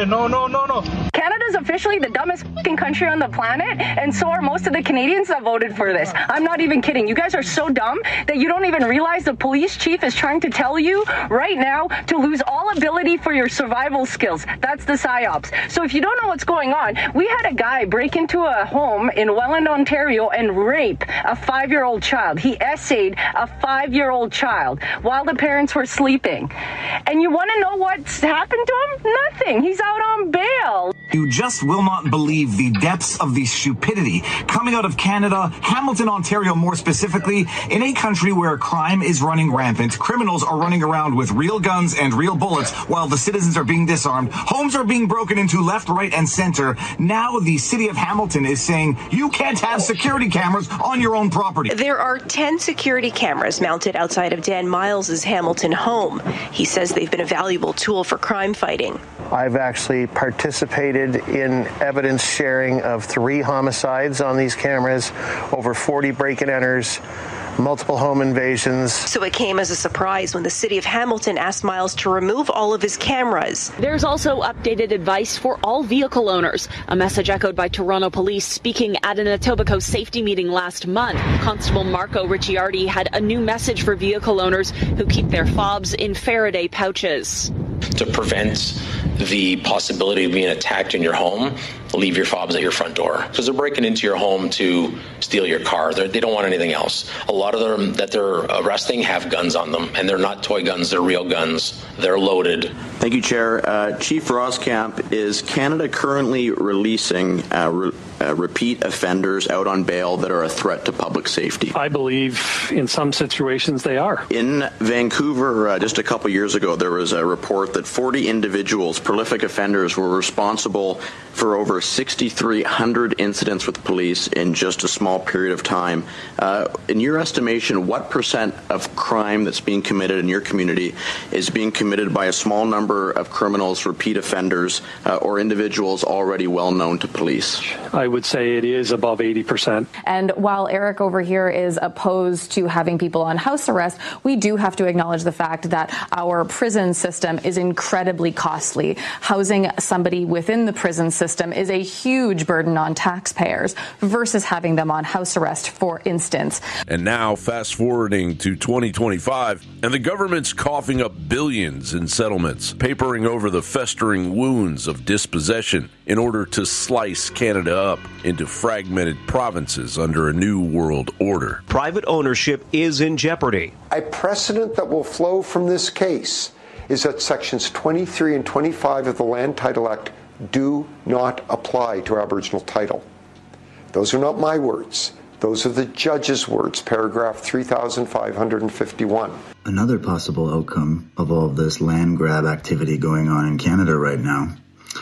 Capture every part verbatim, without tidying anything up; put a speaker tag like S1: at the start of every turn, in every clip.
S1: No, no, no, no.
S2: Canada's officially the dumbest fucking country on the planet, and so are most of the Canadians that voted for this. I'm not even kidding. You guys are so dumb that you don't even realize the police chief is trying to tell you right now to lose all ability for your survival skills. That's the psyops. So if you don't know what's going on, we had a guy break into a home in Welland, Ontario, and rape a five-year-old child. He essayed a five-year-old child while the parents were sleeping. And you want to know what's happened to him? Nothing. He's out on bail.
S3: You just will not believe the depths of the stupidity coming out of Canada, Hamilton, Ontario more specifically, in a country where crime is running rampant. Criminals are running around with real guns and real bullets while the citizens are being disarmed. Homes are being broken into left, right, and center. Now the city of Hamilton is saying you can't have security cameras on your own property.
S4: There are ten security cameras mounted outside of Dan Miles's Hamilton home. He says they've been a valuable tool for crime fighting.
S5: I've actually participated in evidence sharing of three homicides on these cameras, over forty break-and-enters, multiple home invasions.
S4: So it came as a surprise when the city of Hamilton asked Miles to remove all of his cameras.
S6: There's also updated advice for all vehicle owners, a message echoed by Toronto police speaking at an Etobicoke safety meeting last month. Constable Marco Ricciardi had a new message for vehicle owners who keep their fobs in Faraday pouches.
S7: To prevent the possibility of being attacked in your home, leave your fobs at your front door. Because they're breaking into your home to steal your car. They're, they don't want anything else. A lot of them that they're arresting have guns on them, and they're not toy guns, they're real guns. They're loaded.
S8: Thank you, Chair. Uh, Chief Roskamp, is Canada currently releasing uh, re- uh, repeat offenders out on bail that are a threat to public safety?
S9: I believe in some situations they are.
S8: In Vancouver, uh, just a couple years ago, there was a report that forty individuals, prolific offenders, were responsible for over six thousand three hundred incidents with police in just a small period of time. Uh, in your estimation, what percent of crime that's being committed in your community is being committed by a small number of criminals, repeat offenders, uh, or individuals already well known to police?
S9: I would say it is above eighty percent.
S10: And while Eric over here is opposed to having people on house arrest, we do have to acknowledge the fact that our prison system is incredibly costly. Housing somebody within the prison system is a huge burden on taxpayers versus having them on house arrest, for instance.
S11: And now, fast forwarding to twenty twenty-five, and the government's coughing up billions in settlements, papering over the festering wounds of dispossession in order to slice Canada up into fragmented provinces under a new world order.
S12: Private ownership is in jeopardy.
S13: A precedent that will flow from this case is that sections twenty-three and twenty-five of the Land Title Act do not apply to Aboriginal title. Those are not my words. Those are the judge's words, paragraph three thousand five hundred fifty-one.
S14: Another possible outcome of all of this land grab activity going on in Canada right now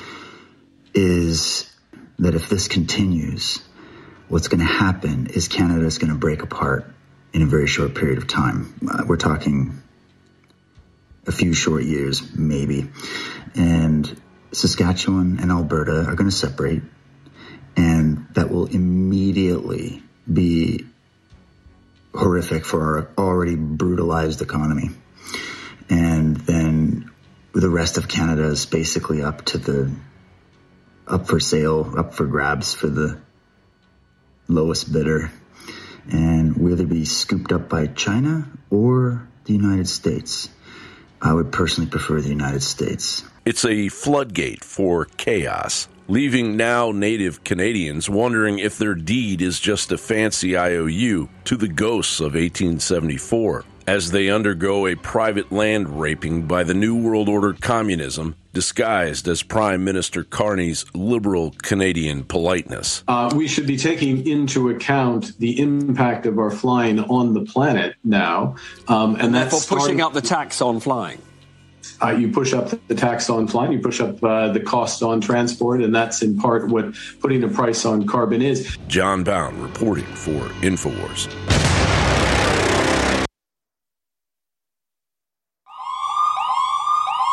S14: is that if this continues, what's going to happen is Canada is going to break apart in a very short period of time. Uh, we're talking a few short years, maybe. And Saskatchewan and Alberta are going to separate, and that will immediately be horrific for our already brutalized economy. And then the rest of Canada is basically up to the up for sale, up for grabs for the lowest bidder, and will either be scooped up by China or the United States. I would personally prefer the United States.
S11: It's a floodgate for chaos, leaving now native Canadians wondering if their deed is just a fancy I O U to the ghosts of eighteen seventy-four, as they undergo a private land raping by the New World Order communism, disguised as Prime Minister Carney's liberal Canadian politeness.
S15: Uh, we should be taking into account the impact of our flying on the planet now, um, and that's
S12: for pushing up the tax on flying.
S15: Uh, you push up the tax on flying, you push up uh, the cost on transport, and that's in part what putting a price on carbon is.
S11: John Bound reporting for InfoWars.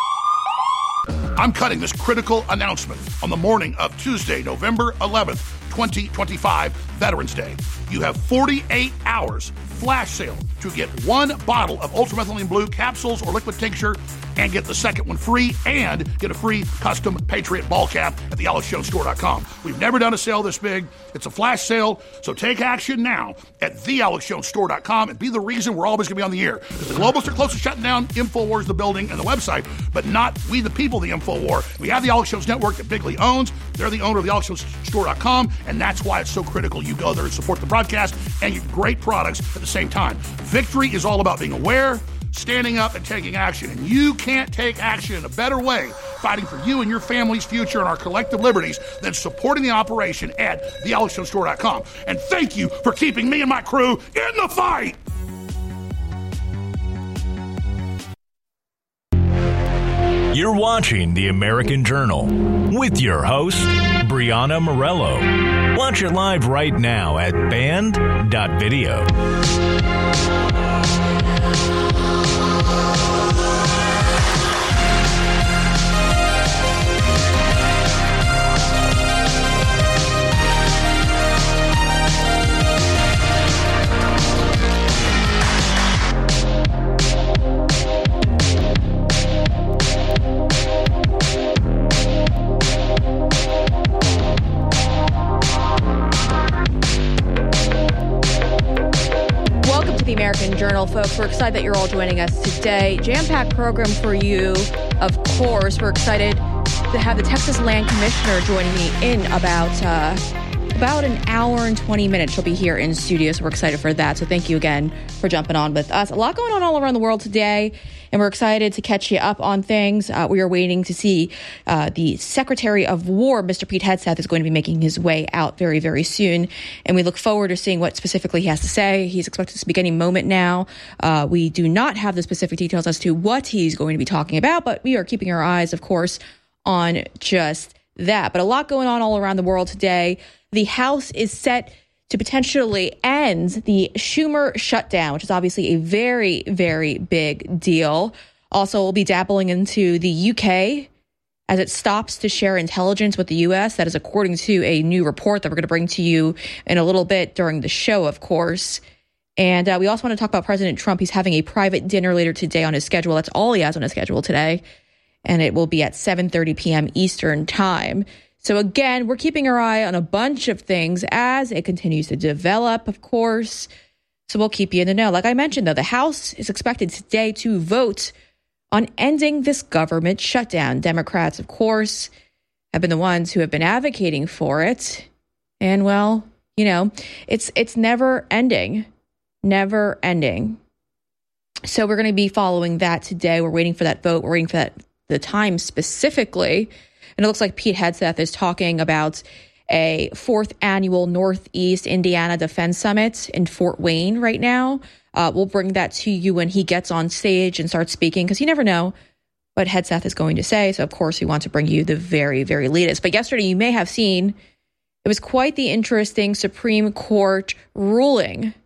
S16: I'm cutting this critical announcement on the morning of Tuesday, November eleventh,
S1: twenty twenty-five Veterans Day. You have forty-eight hours flash sale to get one bottle of ultramethylene blue capsules or liquid tincture and get the second one free and get a free custom Patriot ball cap at the alex jones store dot com. We've never done a sale this big. It's a flash sale, so take action now at the alex jones store dot com and be the reason we're always going to be on the air. Because the globalists are close to shutting down InfoWars, the building, and the website, but not we the people, the InfoWar. We have the Alex Jones Network that Bigley owns. They're the owner of the alex jones store dot com, and that's why it's so critical you go there and support the broadcast and you get great products at the same time. Victory is all about being aware, standing up, and taking action. And you can't take action in a better way fighting for you and your family's future and our collective liberties than supporting the operation at the alex jones store dot com. And thank you for keeping me and my crew in the fight.
S16: You're watching The American Journal with your host, Brianna Morello. Watch it live right now at band dot video.
S17: American Journal, folks. We're excited that you're all joining us today. Jam-packed program for you, of course. We're excited to have the Texas Land Commissioner joining me in about uh, about an hour and twenty minutes. She'll be here in studio, so we're excited for that. So thank you again for jumping on with us. A lot going on all around the world today, and we're excited to catch you up on things. Uh, we are waiting to see uh, the Secretary of War, Mister Pete Hegseth, is going to be making his way out very, very soon, and we look forward to seeing what specifically he has to say. He's expected to speak any moment now. Uh, we do not have the specific details as to what he's going to be talking about, but we are keeping our eyes, of course, on just that. But a lot going on all around the world today. The House is set to potentially end the Schumer shutdown, which is obviously a very, very big deal. Also, we'll be dabbling into the U K as it stops to share intelligence with the U S. That is according to a new report that we're going to bring to you in a little bit during the show, of course. And uh, we also want to talk about President Trump. He's having a private dinner later today on his schedule. That's all he has on his schedule today. And it will be at seven thirty p.m. Eastern time. So again, we're keeping our eye on a bunch of things as it continues to develop, of course. So we'll keep you in the know. Like I mentioned, though, the House is expected today to vote on ending this government shutdown. Democrats, of course, have been the ones who have been advocating for it. And, well, you know, it's it's never ending, never ending. So we're going to be following that today. We're waiting for that vote. We're waiting for that the time specifically. And it looks like Pete Hegseth is talking about a fourth annual Northeast Indiana Defense Summit in Fort Wayne right now. Uh, we'll bring that to you when he gets on stage and starts speaking, because you never know what Hegseth is going to say. So, of course, we want to bring you the very, very latest. But yesterday, you may have seen, it was quite the interesting Supreme Court ruling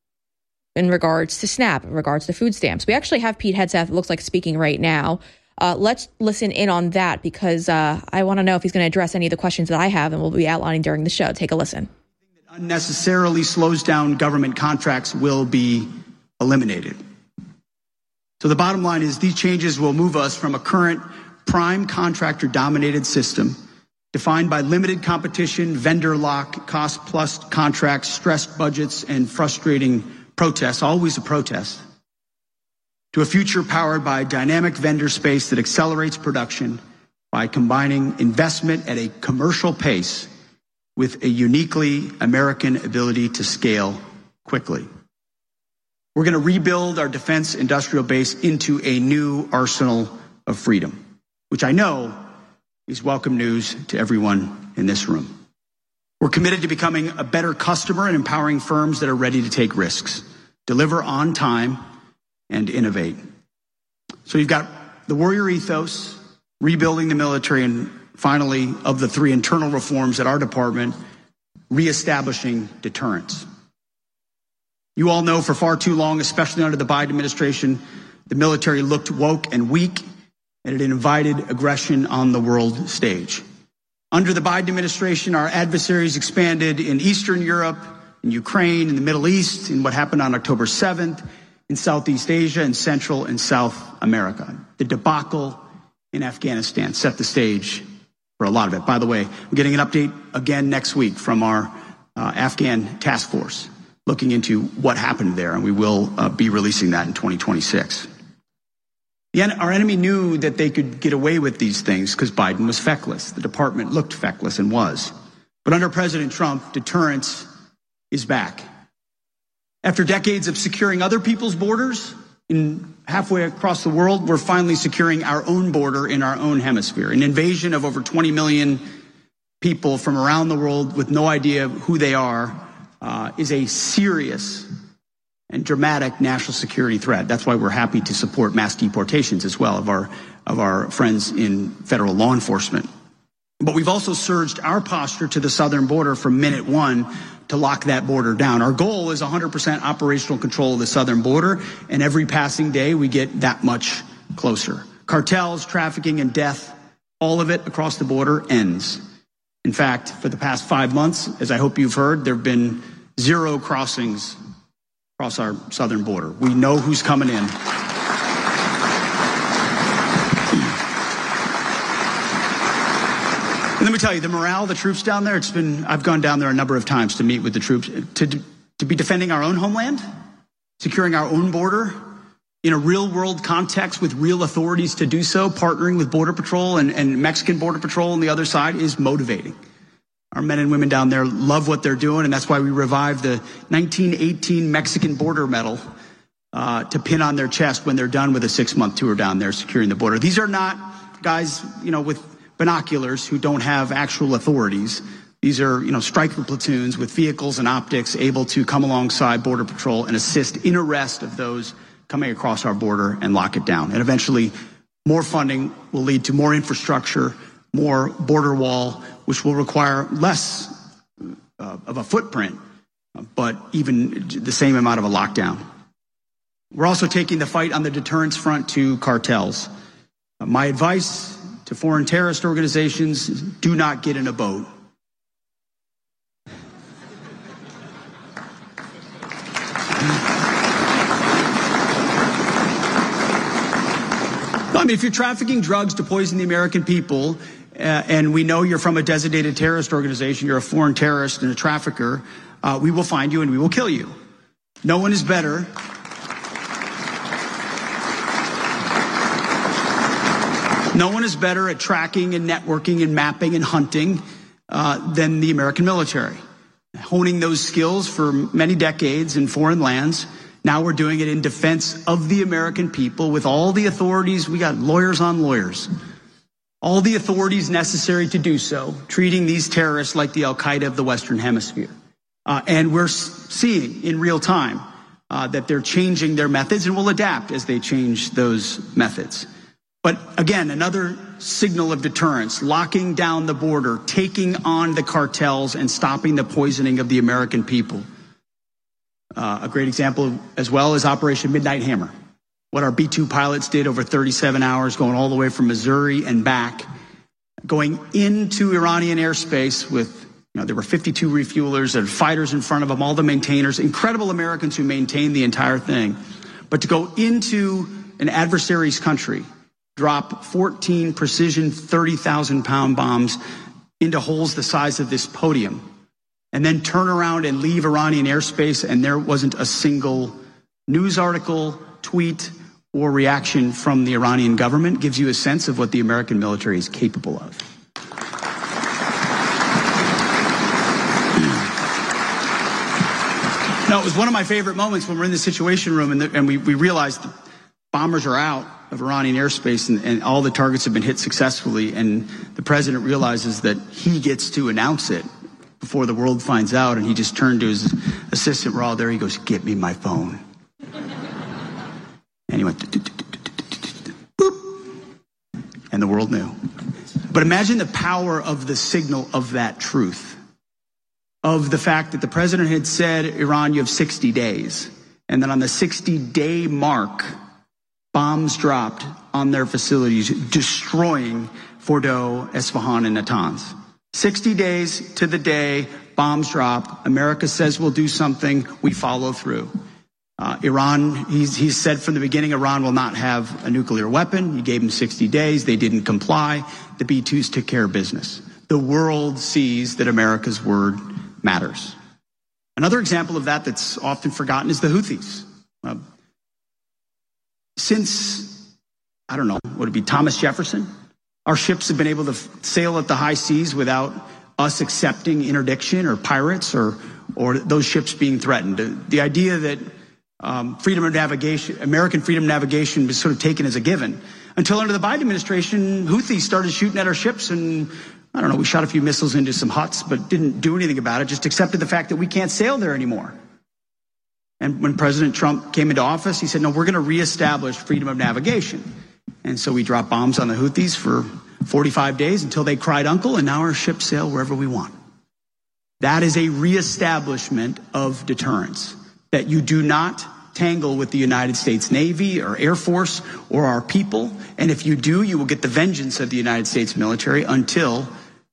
S17: in regards to SNAP, in regards to food stamps. We actually have Pete Hegseth, it looks like, speaking right now. Uh, let's listen in on that, because uh, I want to know if he's going to address any of the questions that I have, and we'll be outlining during the show. Take a listen.
S18: That unnecessarily slows down government contracts will be eliminated. So the bottom line is these changes will move us from a current prime contractor dominated system defined by limited competition, vendor lock, cost plus contracts, stressed budgets, and frustrating protests, always a protest, to a future powered by dynamic vendor space that accelerates production by combining investment at a commercial pace with a uniquely American ability to scale quickly. We're going to rebuild our defense industrial base into a new arsenal of freedom, which I know is welcome news to everyone in this room. We're committed to becoming a better customer and empowering firms that are ready to take risks, deliver on time, and innovate. So you've got the warrior ethos, rebuilding the military, and finally, of the three internal reforms at our department, reestablishing deterrence. You all know for far too long, especially under the Biden administration, the military looked woke and weak, and it invited aggression on the world stage. Under the Biden administration, our adversaries expanded in Eastern Europe, in Ukraine, in the Middle East, in what happened on October seventh, in Southeast Asia, and Central and South America. The debacle in Afghanistan set the stage for a lot of it. By the way, we're getting an update again next week from our uh, Afghan task force looking into what happened there, and we will uh, be releasing that in twenty twenty-six. The en- our enemy knew that they could get away with these things because Biden was feckless. The department looked feckless and was. But under President Trump, deterrence is back. After decades of securing other people's borders in halfway across the world, we're finally securing our own border in our own hemisphere. An invasion of over twenty million people from around the world with no idea who they are uh, is a serious and dramatic national security threat. That's why we're happy to support mass deportations as well of our of our friends in federal law enforcement. But we've also surged our posture to the southern border from minute one to lock that border down. Our goal is one hundred percent operational control of the southern border, and every passing day we get that much closer. Cartels, trafficking, and death, all of it across the border ends. In fact, for the past five months, as I hope you've heard, there have been zero crossings across our southern border. We know who's coming in. And let me tell you, the morale of the troops down there, it's been, I've gone down there a number of times to meet with the troops, to, to be defending our own homeland, securing our own border in a real world context with real authorities to do so, partnering with Border Patrol and, and Mexican Border Patrol on the other side is motivating. Our men and women down there love what they're doing, and that's why we revived the nineteen eighteen Mexican Border Medal uh, to pin on their chest when they're done with a six-month tour down there securing the border. These are not guys, you know, with binoculars who don't have actual authorities. These are, you know, striker platoons with vehicles and optics able to come alongside Border Patrol and assist in arrest of those coming across our border and lock it down. And eventually, more funding will lead to more infrastructure, more border wall, which will require less uh, of a footprint, but even the same amount of a lockdown. We're also taking the fight on the deterrence front to cartels. Uh, my advice to foreign terrorist organizations is do not get in a boat. I mean, if you're trafficking drugs to poison the American people, Uh, and we know you're from a designated terrorist organization, you're a foreign terrorist and a trafficker, uh, we will find you and we will kill you. No one is better. No one is better at tracking and networking and mapping and hunting uh, than the American military. Honing those skills for many decades in foreign lands. Now we're doing it in defense of the American people with all the authorities. We got lawyers on lawyers. All the authorities necessary to do so, treating these terrorists like the Al-Qaeda of the Western Hemisphere. Uh, and we're seeing in real time uh, that they're changing their methods and will adapt as they change those methods. But again, another signal of deterrence, locking down the border, taking on the cartels and stopping the poisoning of the American people. Uh, a great example as well is Operation Midnight Hammer. What our B two pilots did over thirty-seven hours, going all the way from Missouri and back, going into Iranian airspace with, you know, there were fifty-two refuelers and fighters in front of them, all the maintainers, incredible Americans who maintained the entire thing. But to go into an adversary's country, drop fourteen precision thirty thousand pound bombs into holes the size of this podium, and then turn around and leave Iranian airspace, and there wasn't a single news article, tweet, or reaction from the Iranian government, gives you a sense of what the American military is capable of. Now, it was one of my favorite moments when we're in the Situation Room and, the, and we, we realized the bombers are out of Iranian airspace and, and all the targets have been hit successfully, and the president realizes that he gets to announce it before the world finds out, and he just turned to his assistant, we're all there, he goes, "Get me my phone." And he went, boop, and the world knew. But imagine the power of the signal of that truth, of the fact that the president had said, Iran, you have sixty days. And then on the sixty-day mark, bombs dropped on their facilities, destroying Fordow, Esfahan, and Natanz. sixty days to the day, bombs drop. America says we'll do something. We follow through. Uh, Iran, he's, he's said from the beginning, Iran will not have a nuclear weapon. He gave them sixty days. They didn't comply. The B twos took care of business. The world sees that America's word matters. Another example of that that's often forgotten is the Houthis. Uh, since, I don't know, would it be Thomas Jefferson? Our ships have been able to f- sail at the high seas without us accepting interdiction or pirates or or those ships being threatened. The, the idea that um, freedom of navigation, American freedom of navigation was sort of taken as a given until under the Biden administration, Houthis started shooting at our ships and I don't know, we shot a few missiles into some huts, but didn't do anything about it, just accepted the fact that we can't sail there anymore. And when President Trump came into office, he said, no, we're going to reestablish freedom of navigation. And so we dropped bombs on the Houthis for forty-five days until they cried uncle, and now our ships sail wherever we want. That is a reestablishment of deterrence, that you do not tangle with the United States Navy or Air Force or our people. And if you do, you will get the vengeance of the United States military until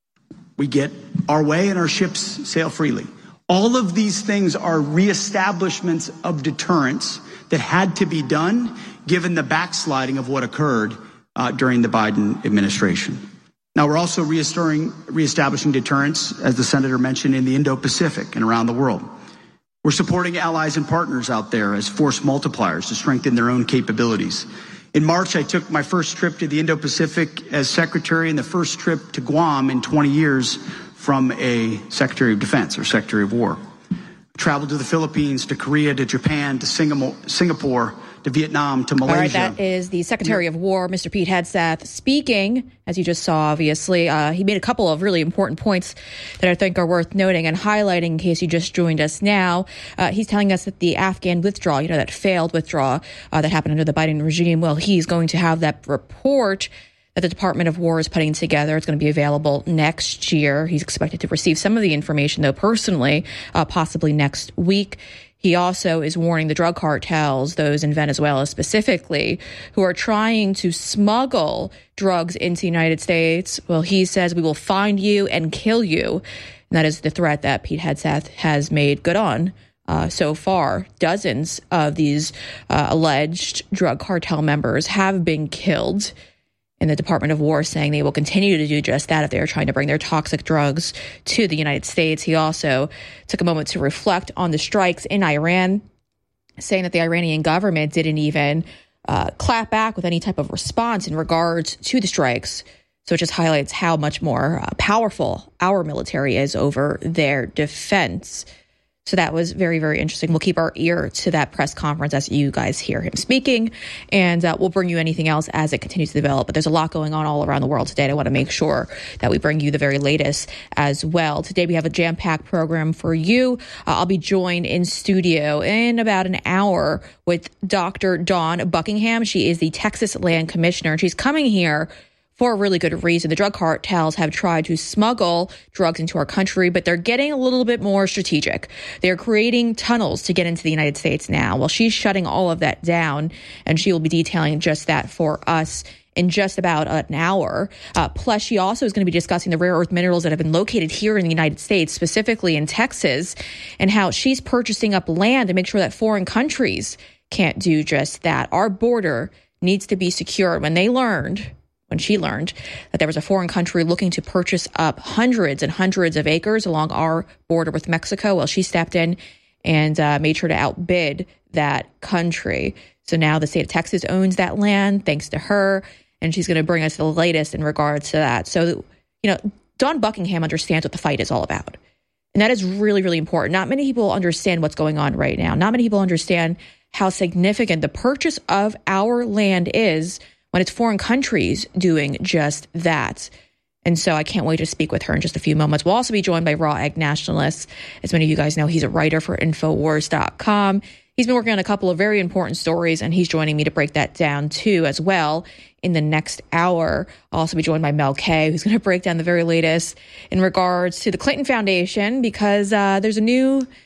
S18: we get our way and our ships sail freely. All of these things are reestablishments of deterrence that had to be done given the backsliding of what occurred uh, during the Biden administration. Now, we're also restoring, reestablishing deterrence, as the senator mentioned, in the Indo-Pacific and around the world. We're supporting allies and partners out there as force multipliers to strengthen their own capabilities. In March, I took my first trip to the Indo-Pacific as secretary and the first trip to Guam in twenty years from a Secretary of Defense or Secretary of War. Traveled to the Philippines, to Korea, to Japan, to Singapore, to Vietnam, to Malaysia.
S17: All right, that is the Secretary of War, Mister Pete Hegseth, speaking, as you just saw, obviously. Uh, he made a couple of really important points that I think are worth noting and highlighting in case you just joined us now. Uh, he's telling us that the Afghan withdrawal, you know, that failed withdrawal uh, that happened under the Biden regime, well, he's going to have that report that the Department of War is putting together. It's going to be available next year. He's expected to receive some of the information, though, personally, uh, possibly next week. He also is warning the drug cartels, those in Venezuela specifically, who are trying to smuggle drugs into the United States. Well, he says, we will find you and kill you. And that is the threat that Pete Hegseth has made good on. Uh, so far, dozens of these uh, alleged drug cartel members have been killed. And the Department of War saying they will continue to do just that if they are trying to bring their toxic drugs to the United States. He also took a moment to reflect on the strikes in Iran, saying that the Iranian government didn't even uh, clap back with any type of response in regards to the strikes. So it just highlights how much more uh, powerful our military is over their defense. So that was very, very interesting. We'll keep our ear to that press conference as you guys hear him speaking, and uh, we'll bring you anything else as it continues to develop. But there's a lot going on all around the world today. I want to make sure that we bring you the very latest as well. Today we have a jam-packed program for you. Uh, I'll be joined in studio in about an hour with Doctor Dawn Buckingham. She is the Texas Land Commissioner, and she's coming here for a really good reason. The drug cartels have tried to smuggle drugs into our country, but they're getting a little bit more strategic. They're creating tunnels to get into the United States now. Well, she's shutting all of that down, and she will be detailing just that for us in just about an hour. Uh, plus, she also is going to be discussing the rare earth minerals that have been located here in the United States, specifically in Texas, and how she's purchasing up land to make sure that foreign countries can't do just that. Our border needs to be secure. When they learned... when she learned that there was a foreign country looking to purchase up hundreds and hundreds of acres along our border with Mexico, well, she stepped in and uh, made sure to outbid that country. So now the state of Texas owns that land, thanks to her, and she's going to bring us the latest in regards to that. So, you know, Dawn Buckingham understands what the fight is all about. And that is really, really important. Not many people understand what's going on right now. Not many people understand how significant the purchase of our land is when it's foreign countries doing just that. And so I can't wait to speak with her in just a few moments. We'll also be joined by Raw Egg Nationalist. As many of you guys know, he's a writer for Infowars dot com. He's been working on a couple of very important stories, and he's joining me to break that down too as well in the next hour. I'll also be joined by Mel K, who's going to break down the very latest in regards to the Clinton Foundation, because uh, there's a new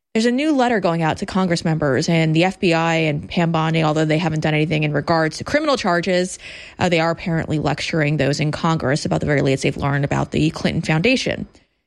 S17: there's a new letter going out to Congress members, and the F B I and Pam Bondi, although they haven't done anything in regards to criminal charges, uh, they are apparently lecturing those in Congress about the very latest they've learned about the Clinton Foundation.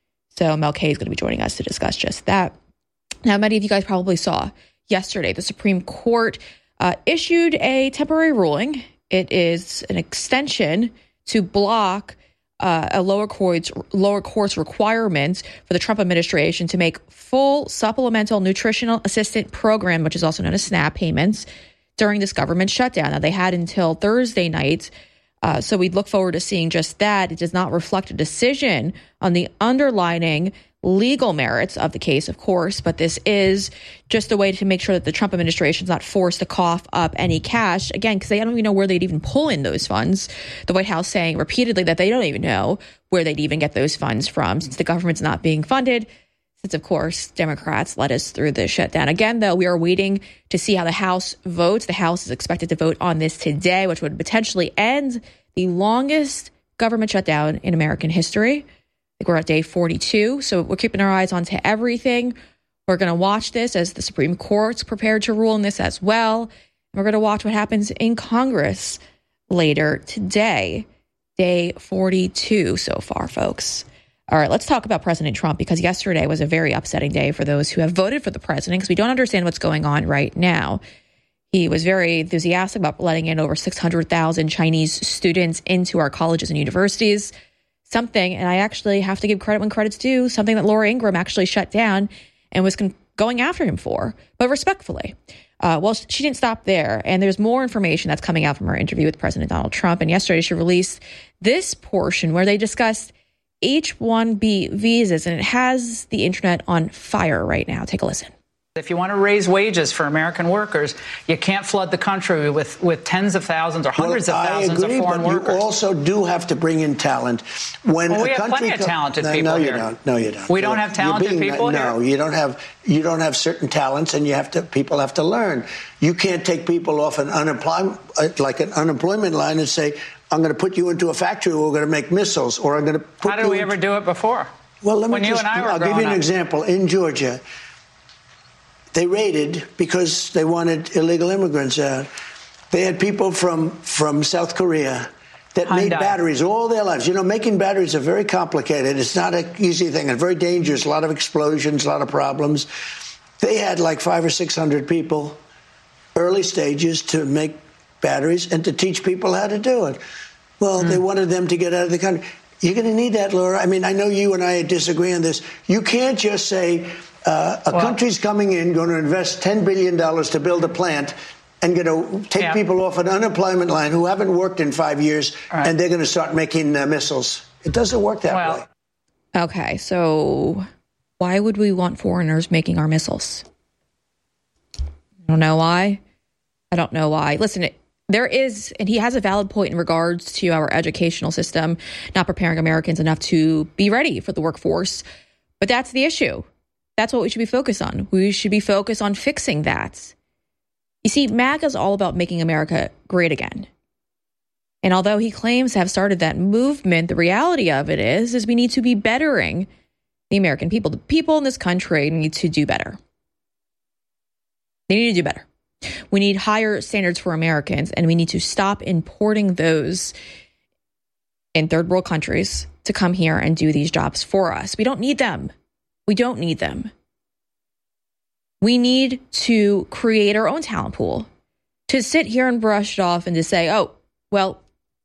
S17: So Mel K is going to be joining us to discuss just that. Now, many of you guys probably saw yesterday the Supreme Court uh, issued a temporary ruling. It is an extension to block uh, a lower court's lower court's requirements for the Trump administration to make full supplemental nutritional assistance program, which is also known as SNAP payments, during this government shutdown. Now, they had until Thursday night, uh, so we look forward to seeing just that. It does not reflect a decision on the underlying legal merits of the case, of course, but this is just a way to make sure that the Trump administration is not forced to cough up any cash, again, because they don't even know where they'd even pull in those funds. The White House saying repeatedly that they don't even know where they'd even get those funds from, since the government's not being funded, since, of course, Democrats led us through the shutdown. Again, though, we are waiting to see how the House votes. The House is expected to vote on this today, which would potentially end the longest government shutdown in American history. I think we're at day forty-two, so we're keeping our eyes onto everything. We're going to watch this as the Supreme Court's prepared to rule on this as well. And we're going to watch what happens in Congress later today. Day forty-two so far, folks. All right, let's talk about President Trump, because yesterday was a very upsetting day for those who have voted for the president, because we don't understand what's going on right now. He was very enthusiastic about letting in over six hundred thousand Chinese students into our colleges and universities. Something, and I actually have to give credit when credit's due, something that Laura Ingraham actually shut down and was con- going after him for, but respectfully. Uh, well, she didn't stop there, and there's more information that's coming out from her interview with President Donald Trump. And yesterday she released this portion where they discussed H one B visas, and it has the internet on fire right now. Take a listen.
S19: If you want to raise wages for American workers, you can't flood the country with, with tens of thousands or hundreds
S20: well,
S19: of thousands
S20: I agree,
S19: of foreign
S20: but
S19: workers.
S20: You also do have to bring in talent. When
S19: well, we
S20: a
S19: have
S20: country
S19: plenty of talented
S20: co-
S19: people
S20: no,
S19: here.
S20: You don't. No, you don't.
S19: We don't have talented
S20: being,
S19: people
S20: no,
S19: here?
S20: No, you don't have. You don't have certain talents, and you have to. People have to learn. You can't take people off an unemployment, like an unemployment line, and say, "I'm going to put you into a factory. Where we're going to make missiles," or "I'm going to put."
S19: How did
S20: you
S19: we
S20: into...
S19: ever do it before?
S20: Well, let me
S19: when
S20: just.
S19: You and I were
S20: I'll give you an
S19: up.
S20: example. In Georgia, they raided because they wanted illegal immigrants out. They had people from, from South Korea that
S19: Hyundai.
S20: made batteries all their lives. You know, making batteries are very complicated. It's not an easy thing. It's very dangerous. A lot of explosions, a lot of problems. They had like five or six hundred people, early stages, to make batteries and to teach people how to do it. Well, mm. they wanted them to get out of the country. You're going to need that, Laura. I mean, I know you and I disagree on this. You can't just say, Uh, a well, country's coming in, going to invest ten billion dollars to build a plant, and going to take yeah. people off an unemployment line who haven't worked in five years, right. and they're going to start making uh, missiles. It doesn't work that
S19: well,
S20: way.
S17: Okay, so why would we want foreigners making our missiles? I don't know why. I don't know why. Listen, it, there is, and he has a valid point in regards to our educational system not preparing Americans enough to be ready for the workforce, but that's the issue. That's what we should be focused on. We should be focused on fixing that. You see, MAGA is all about making America great again. And although he claims to have started that movement, the reality of it is, is we need to be bettering the American people. The people in this country need to do better. They need to do better. We need higher standards for Americans, and we need to stop importing those in third world countries to come here and do these jobs for us. We don't need them. We don't need them. We need to create our own talent pool. To sit here and brush it off and to say, oh, well,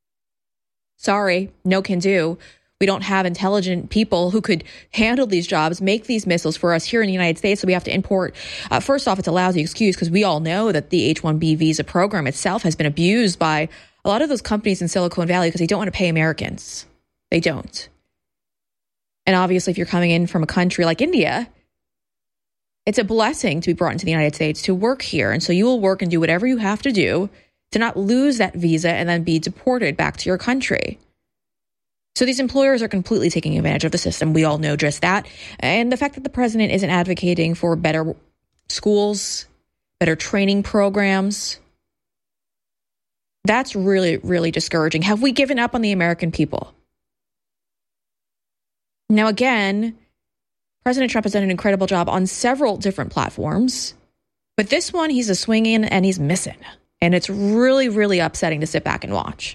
S17: sorry, no can do. We don't have intelligent people who could handle these jobs, make these missiles for us here in the United States, so we have to import. Uh, first off, it's a lousy excuse, because we all know that the H one B visa program itself has been abused by a lot of those companies in Silicon Valley because they don't want to pay Americans. They don't. And obviously, if you're coming in from a country like India, it's a blessing to be brought into the United States to work here. And so you will work and do whatever you have to do to not lose that visa and then be deported back to your country. So these employers are completely taking advantage of the system. We all know just that. And the fact that the president isn't advocating for better schools, better training programs, that's really, really discouraging. Have we given up on the American people? Now, again, President Trump has done an incredible job on several different platforms. But this one, he's a swinging and he's missing. And it's really, really upsetting to sit back and watch.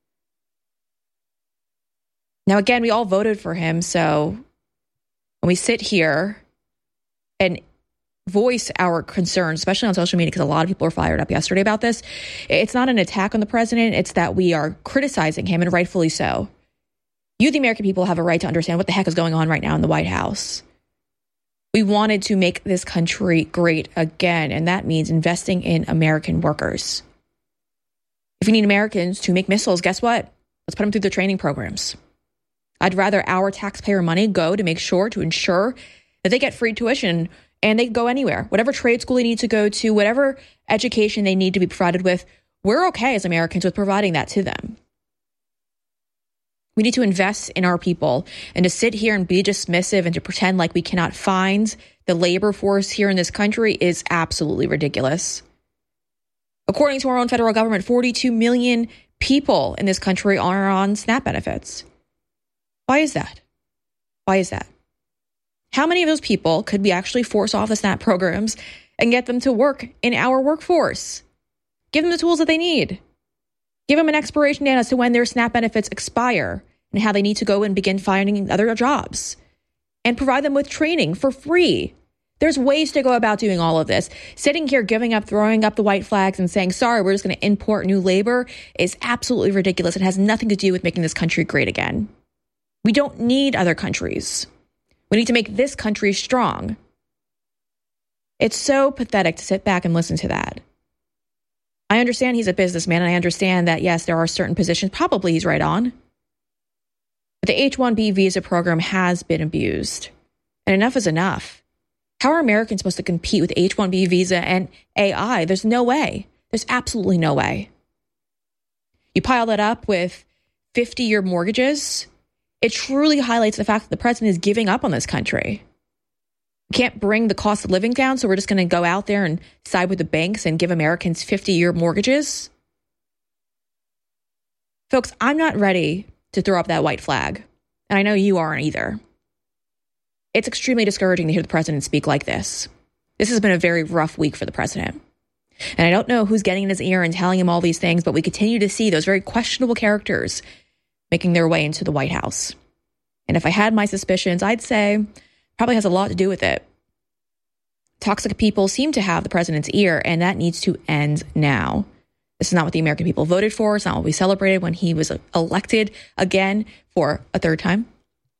S17: Now, again, we all voted for him. So when we sit here and voice our concerns, especially on social media, because a lot of people were fired up yesterday about this, it's not an attack on the president. It's that we are criticizing him, and rightfully so. You, the American people, have a right to understand what the heck is going on right now in the White House. We wanted to make this country great again, and that means investing in American workers. If we need Americans to make missiles, guess what? Let's put them through their training programs. I'd rather our taxpayer money go to make sure to ensure that they get free tuition and they go anywhere. Whatever trade school they need to go to, whatever education they need to be provided with, we're okay as Americans with providing that to them. We need to invest in our people, and to sit here and be dismissive and to pretend like we cannot find the labor force here in this country is absolutely ridiculous. According to our own federal government, forty-two million people in this country are on SNAP benefits. Why is that? Why is that? How many of those people could we actually force off the SNAP programs and get them to work in our workforce? Give them the tools that they need. Give them an expiration date as to when their SNAP benefits expire and how they need to go and begin finding other jobs. And provide them with training for free. There's ways to go about doing all of this. Sitting here, giving up, throwing up the white flags and saying, sorry, we're just going to import new labor is absolutely ridiculous. It has nothing to do with making this country great again. We don't need other countries. We need to make this country strong. It's so pathetic to sit back and listen to that. I understand he's a businessman, and I understand that, yes, there are certain positions probably he's right on. But the H one B visa program has been abused. And enough is enough. How are Americans supposed to compete with H one B visa and A I? There's no way. There's absolutely no way. You pile that up with fifty-year mortgages, it truly highlights the fact that the president is giving up on this country. We can't bring the cost of living down, so we're just going to go out there and side with the banks and give Americans fifty-year mortgages. Folks, I'm not ready to throw up that white flag, and I know you aren't either. It's extremely discouraging to hear the president speak like this. This has been a very rough week for the president. And I don't know who's getting in his ear and telling him all these things, but we continue to see those very questionable characters making their way into the White House. And if I had my suspicions, I'd say probably has a lot to do with it. Toxic people seem to have the president's ear, and that needs to end now. This is not what the American people voted for. It's not what we celebrated when he was elected again for a third time.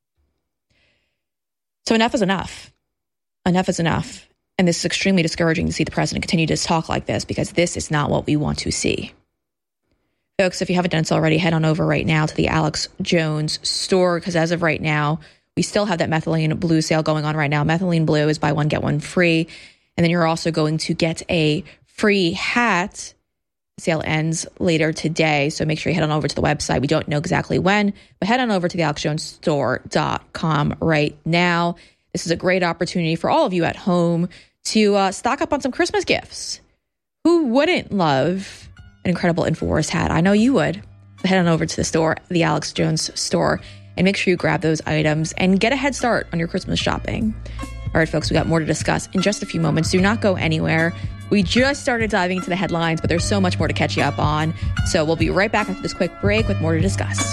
S17: So enough is enough. Enough is enough. And this is extremely discouraging to see the president continue to talk like this, because this is not what we want to see. Folks, if you haven't done so already, head on over right now to the Alex Jones store, because as of right now, we still have that methylene blue sale going on right now. Methylene blue is buy one, get one free. And then you're also going to get a free hat. The sale ends later today, so make sure you head on over to the website. We don't know exactly when, but head on over to the alex jones store dot com right now. This is a great opportunity for all of you at home to uh, stock up on some Christmas gifts. Who wouldn't love an incredible InfoWars hat? I know you would. So head on over to the store, the Alex Jones store, and make sure you grab those items and get a head start on your Christmas shopping. All right, folks, we got more to discuss in just a few moments. Do not go anywhere. We just started diving into the headlines, but there's so much more to catch you up on. So we'll be right back after this quick break with more to discuss.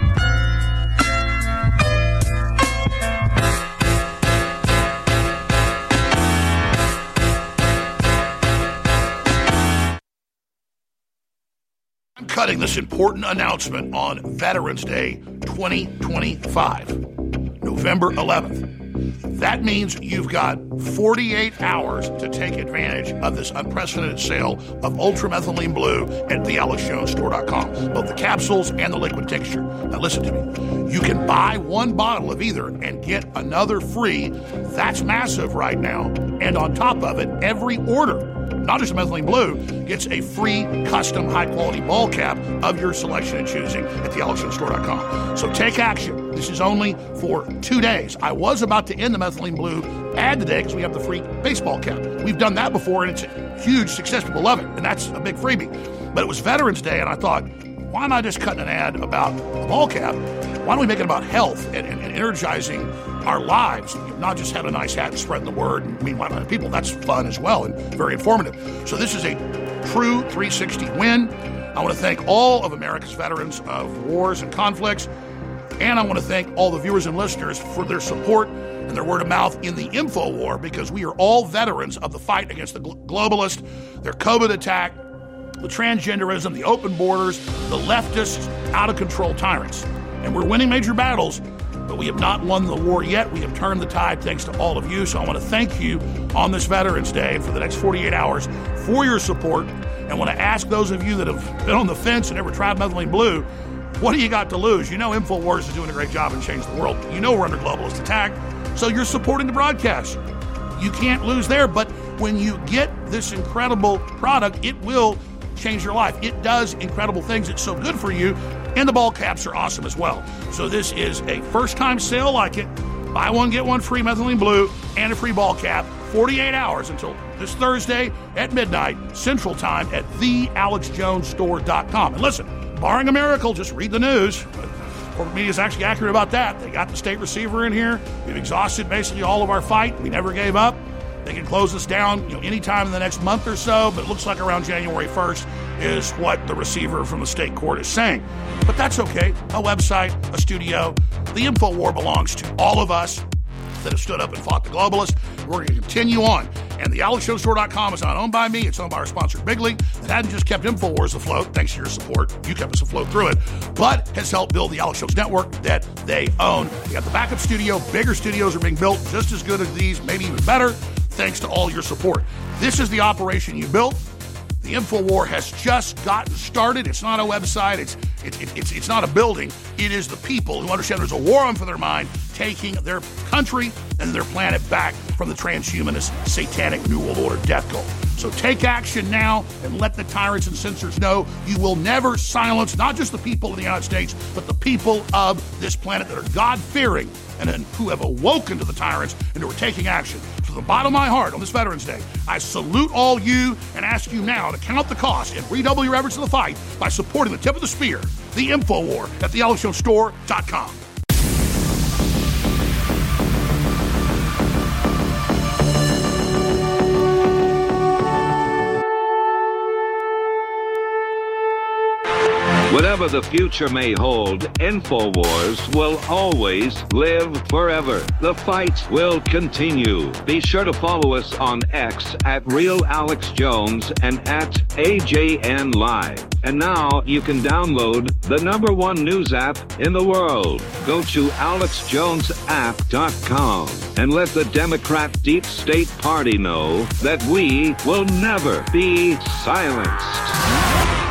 S1: I'm cutting this important announcement on Veterans Day twenty twenty-five, November eleventh. That means you've got forty-eight hours to take advantage of this unprecedented sale of ultramethylene blue at the alex jones store dot com, both the capsules and the liquid tincture. Now listen to me. You can buy one bottle of either and get another free. That's massive right now. And on top of it, every order, not just methylene blue, gets a free custom high-quality ball cap of your selection and choosing at the alex jones store dot com. So take action. This is only for two days. I was about to end the methylene blue ad today because we have the free baseball cap. We've done that before, and it's a huge success. People love it, and that's a big freebie. But it was Veterans Day, and I thought, why am I just cutting an ad about a ball cap? Why don't we make it about health and, and, and energizing our lives, not just having a nice hat and spreading the word and meeting like minded people. That's fun as well and very informative. So this is a true three sixty win. I want to thank all of America's veterans of wars and conflicts, and I want to thank all the viewers and listeners for their support and their word of mouth in the info war, because we are all veterans of the fight against the globalists, their COVID attack, the transgenderism, the open borders, the leftist, out-of-control tyrants. And we're winning major battles, but we have not won the war yet. We have turned the tide thanks to all of you. So I want to thank you on this Veterans Day for the next forty-eight hours for your support. And I want to ask those of you that have been on the fence and never tried methylene blue, what do you got to lose? You know InfoWars is doing a great job and changing the world. You know we're under globalist attack, so you're supporting the broadcast. You can't lose there, but when you get this incredible product, it will change your life. It does incredible things. It's so good for you, and the ball caps are awesome as well. So this is a first-time sale like it. Buy one, get one free methylene blue and a free ball cap. forty-eight hours until this Thursday at midnight Central Time at the alex jones store dot com. And listen, barring a miracle, just read the news. Corporate media is actually accurate about that. They got the state receiver in here. We've exhausted basically all of our fight. We never gave up. They can close us down, you know, anytime in the next month or so, but it looks like around January first is what the receiver from the state court is saying. But that's okay. A website, a studio. The info war belongs to all of us that have stood up and fought the globalists. We're going to continue on. And the alex jones store dot com is not owned by me. It's owned by our sponsor, Big League, that hadn't just kept InfoWars afloat, thanks to your support. You kept us afloat through it, but has helped build the Alex Jones Network that they own. We got the backup studio. Bigger studios are being built just as good as these, maybe even better, thanks to all your support. This is the operation you built. The InfoWar has just gotten started. It's not a website. It's, it, it, it's, it's not a building. It is the people who understand there's a war on for their mind, taking their country and their planet back from the transhumanist, satanic New World Order death cult. So take action now and let the tyrants and censors know you will never silence not just the people of the United States, but the people of this planet that are God-fearing and who have awoken to the tyrants and who are taking action. From the bottom of my heart on this Veterans Day, I salute all you and ask you now to count the cost and redouble your efforts in the fight by supporting the tip of the spear, the InfoWar, at the alex jones store dot com.
S21: Whatever the future may hold, InfoWars will always live forever. The fight will continue. Be sure to follow us on X at Real Alex Jones and at A J N Live. And now you can download the number one news app in the world. Go to alex jones app dot com and let the Democrat Deep State Party know that we will never be silenced.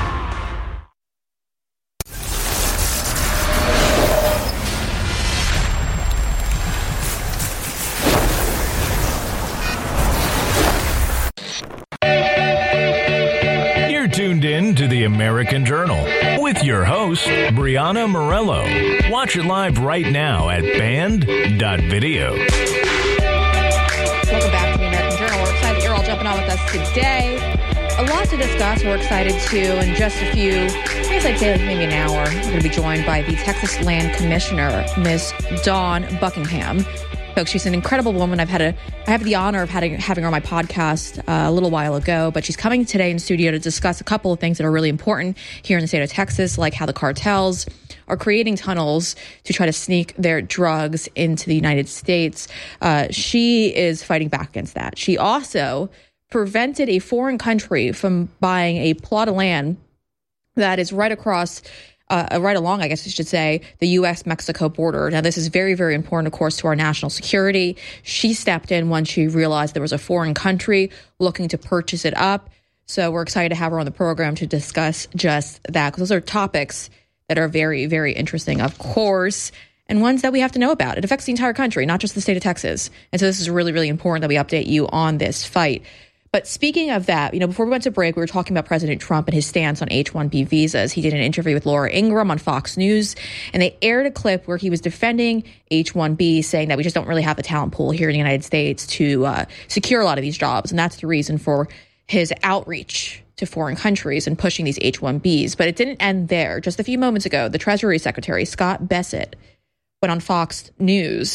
S16: Tuned in to the American Journal with your host, Brianna Morello. Watch it live right now at band dot video.
S17: Welcome back to the American Journal. We're excited you're all jumping on with us today. A lot to discuss. We're excited to, in just a few, I guess I'd say like maybe an hour, we're going to be joined by the Texas Land Commissioner, Miss Dawn Buckingham. Folks, she's an incredible woman. I've had a, I have the honor of having, having her on my podcast uh, a little while ago, but she's coming today in studio to discuss a couple of things that are really important here in the state of Texas, like how the cartels are creating tunnels to try to sneak their drugs into the United States. Uh, she is fighting back against that. She also prevented a foreign country from buying a plot of land that is right across Uh, right along, I guess I should say, the U S Mexico border. Now, this is very, very important, of course, to our national security. She stepped in when she realized there was a foreign country looking to purchase it up. So we're excited to have her on the program to discuss just that, because those are topics that are very, very interesting, of course, and ones that we have to know about. It affects the entire country, not just the state of Texas. And so this is really, really important that we update you on this fight. But speaking of that, you know, before we went to break, we were talking about President Trump and his stance on H one B visas. He did an interview with Laura Ingraham on Fox News, and they aired a clip where he was defending H one B, saying that we just don't really have the talent pool here in the United States to uh, secure a lot of these jobs. And that's the reason for his outreach to foreign countries and pushing these H one Bs. But it didn't end there. Just a few moments ago, the Treasury Secretary, Scott Bessent, went on Fox News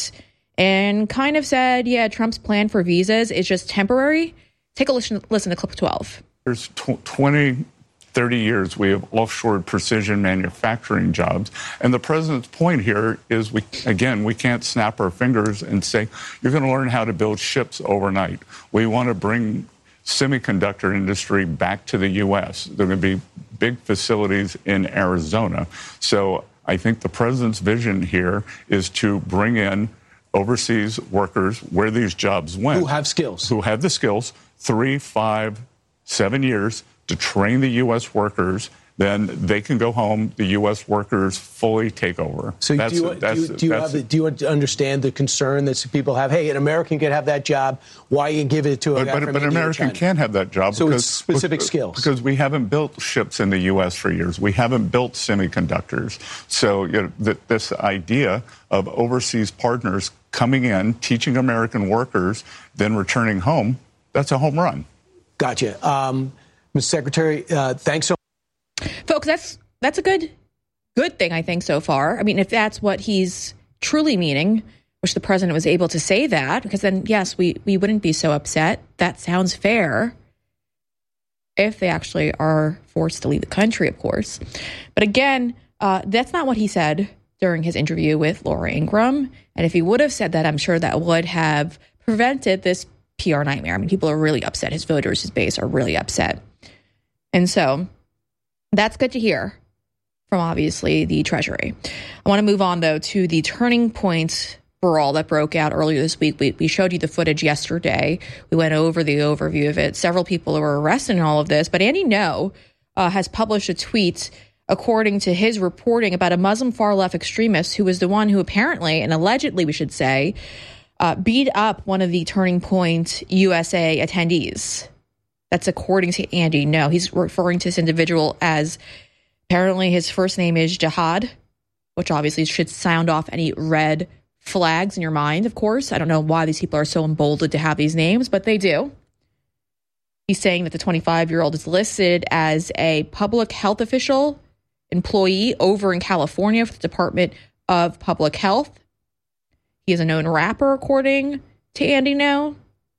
S17: and kind of said, yeah, Trump's plan for visas is just temporary. Take a listen, listen to clip twelve.
S2: There's twenty, thirty years we have offshored precision manufacturing jobs. And the president's point here is, we again, we can't snap our fingers and say, you're going to learn how to build ships overnight. We want to bring semiconductor industry back to the U S. There are going to be big facilities in Arizona. So I think the president's vision here is to bring in overseas workers where these jobs went.
S22: Who have skills.
S2: Who have the skills, three, five, seven years to train the U S workers. Then they can go home. The U S workers fully take over.
S22: So
S2: that's,
S22: do you,
S2: that's,
S22: do you, do you,
S2: that's,
S22: have, do you understand the concern that people have? Hey, an American could have that job. Why you give it to a
S2: but,
S22: guy
S2: but,
S22: from
S2: but an
S22: India or
S2: American
S22: China?
S2: can't have that job.
S22: So
S2: because,
S22: it's specific
S2: because,
S22: skills.
S2: Because we haven't built ships in the U S for years. We haven't built semiconductors. So you know, th- this idea of overseas partners coming in, teaching American workers, then returning home, that's a home run.
S22: Gotcha. Um, Mister Secretary, uh, thanks so much.
S17: Folks, that's that's a good good thing, I think, so far. I mean, if that's what he's truly meaning, which the president was able to say that, because then, yes, we, we wouldn't be so upset. That sounds fair if they actually are forced to leave the country, of course. But again, uh, that's not what he said during his interview with Laura Ingraham. And if he would have said that, I'm sure that would have prevented this P R nightmare. I mean, people are really upset. His voters, his base are really upset. And so that's good to hear from, obviously, the Treasury. I want to move on, though, to the turning point brawl that broke out earlier this week. We, we showed you the footage yesterday. We went over the overview of it. Several people were arrested in all of this. But Andy Ngo uh, has published a tweet, according to his reporting, about a Muslim far-left extremist who was the one who apparently, and allegedly, we should say, uh, beat up one of the Turning Point U S A attendees. That's according to Andy Ngo. He's referring to this individual as, apparently his first name is Jihad, which obviously should sound off any red flags in your mind, of course. I don't know why these people are so emboldened to have these names, but they do. He's saying that the twenty-five-year-old is listed as a public health official employee over in California for the Department of Public Health. He is a known rapper, according to Andy Ngo.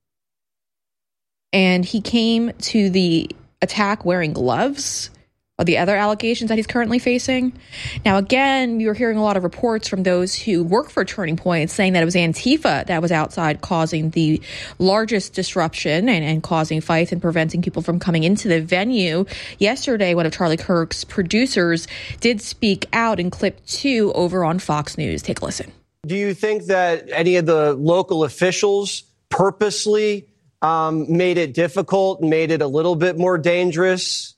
S17: And he came to the attack wearing gloves, or the other allegations that he's currently facing. Now, again, we were hearing a lot of reports from those who work for Turning Point saying that it was Antifa that was outside causing the largest disruption and, and causing fights and preventing people from coming into the venue. Yesterday, one of Charlie Kirk's producers did speak out in clip two over on Fox News. Take a listen.
S23: Do you think that any of the local officials purposely um, made it difficult, made it a little bit more dangerous?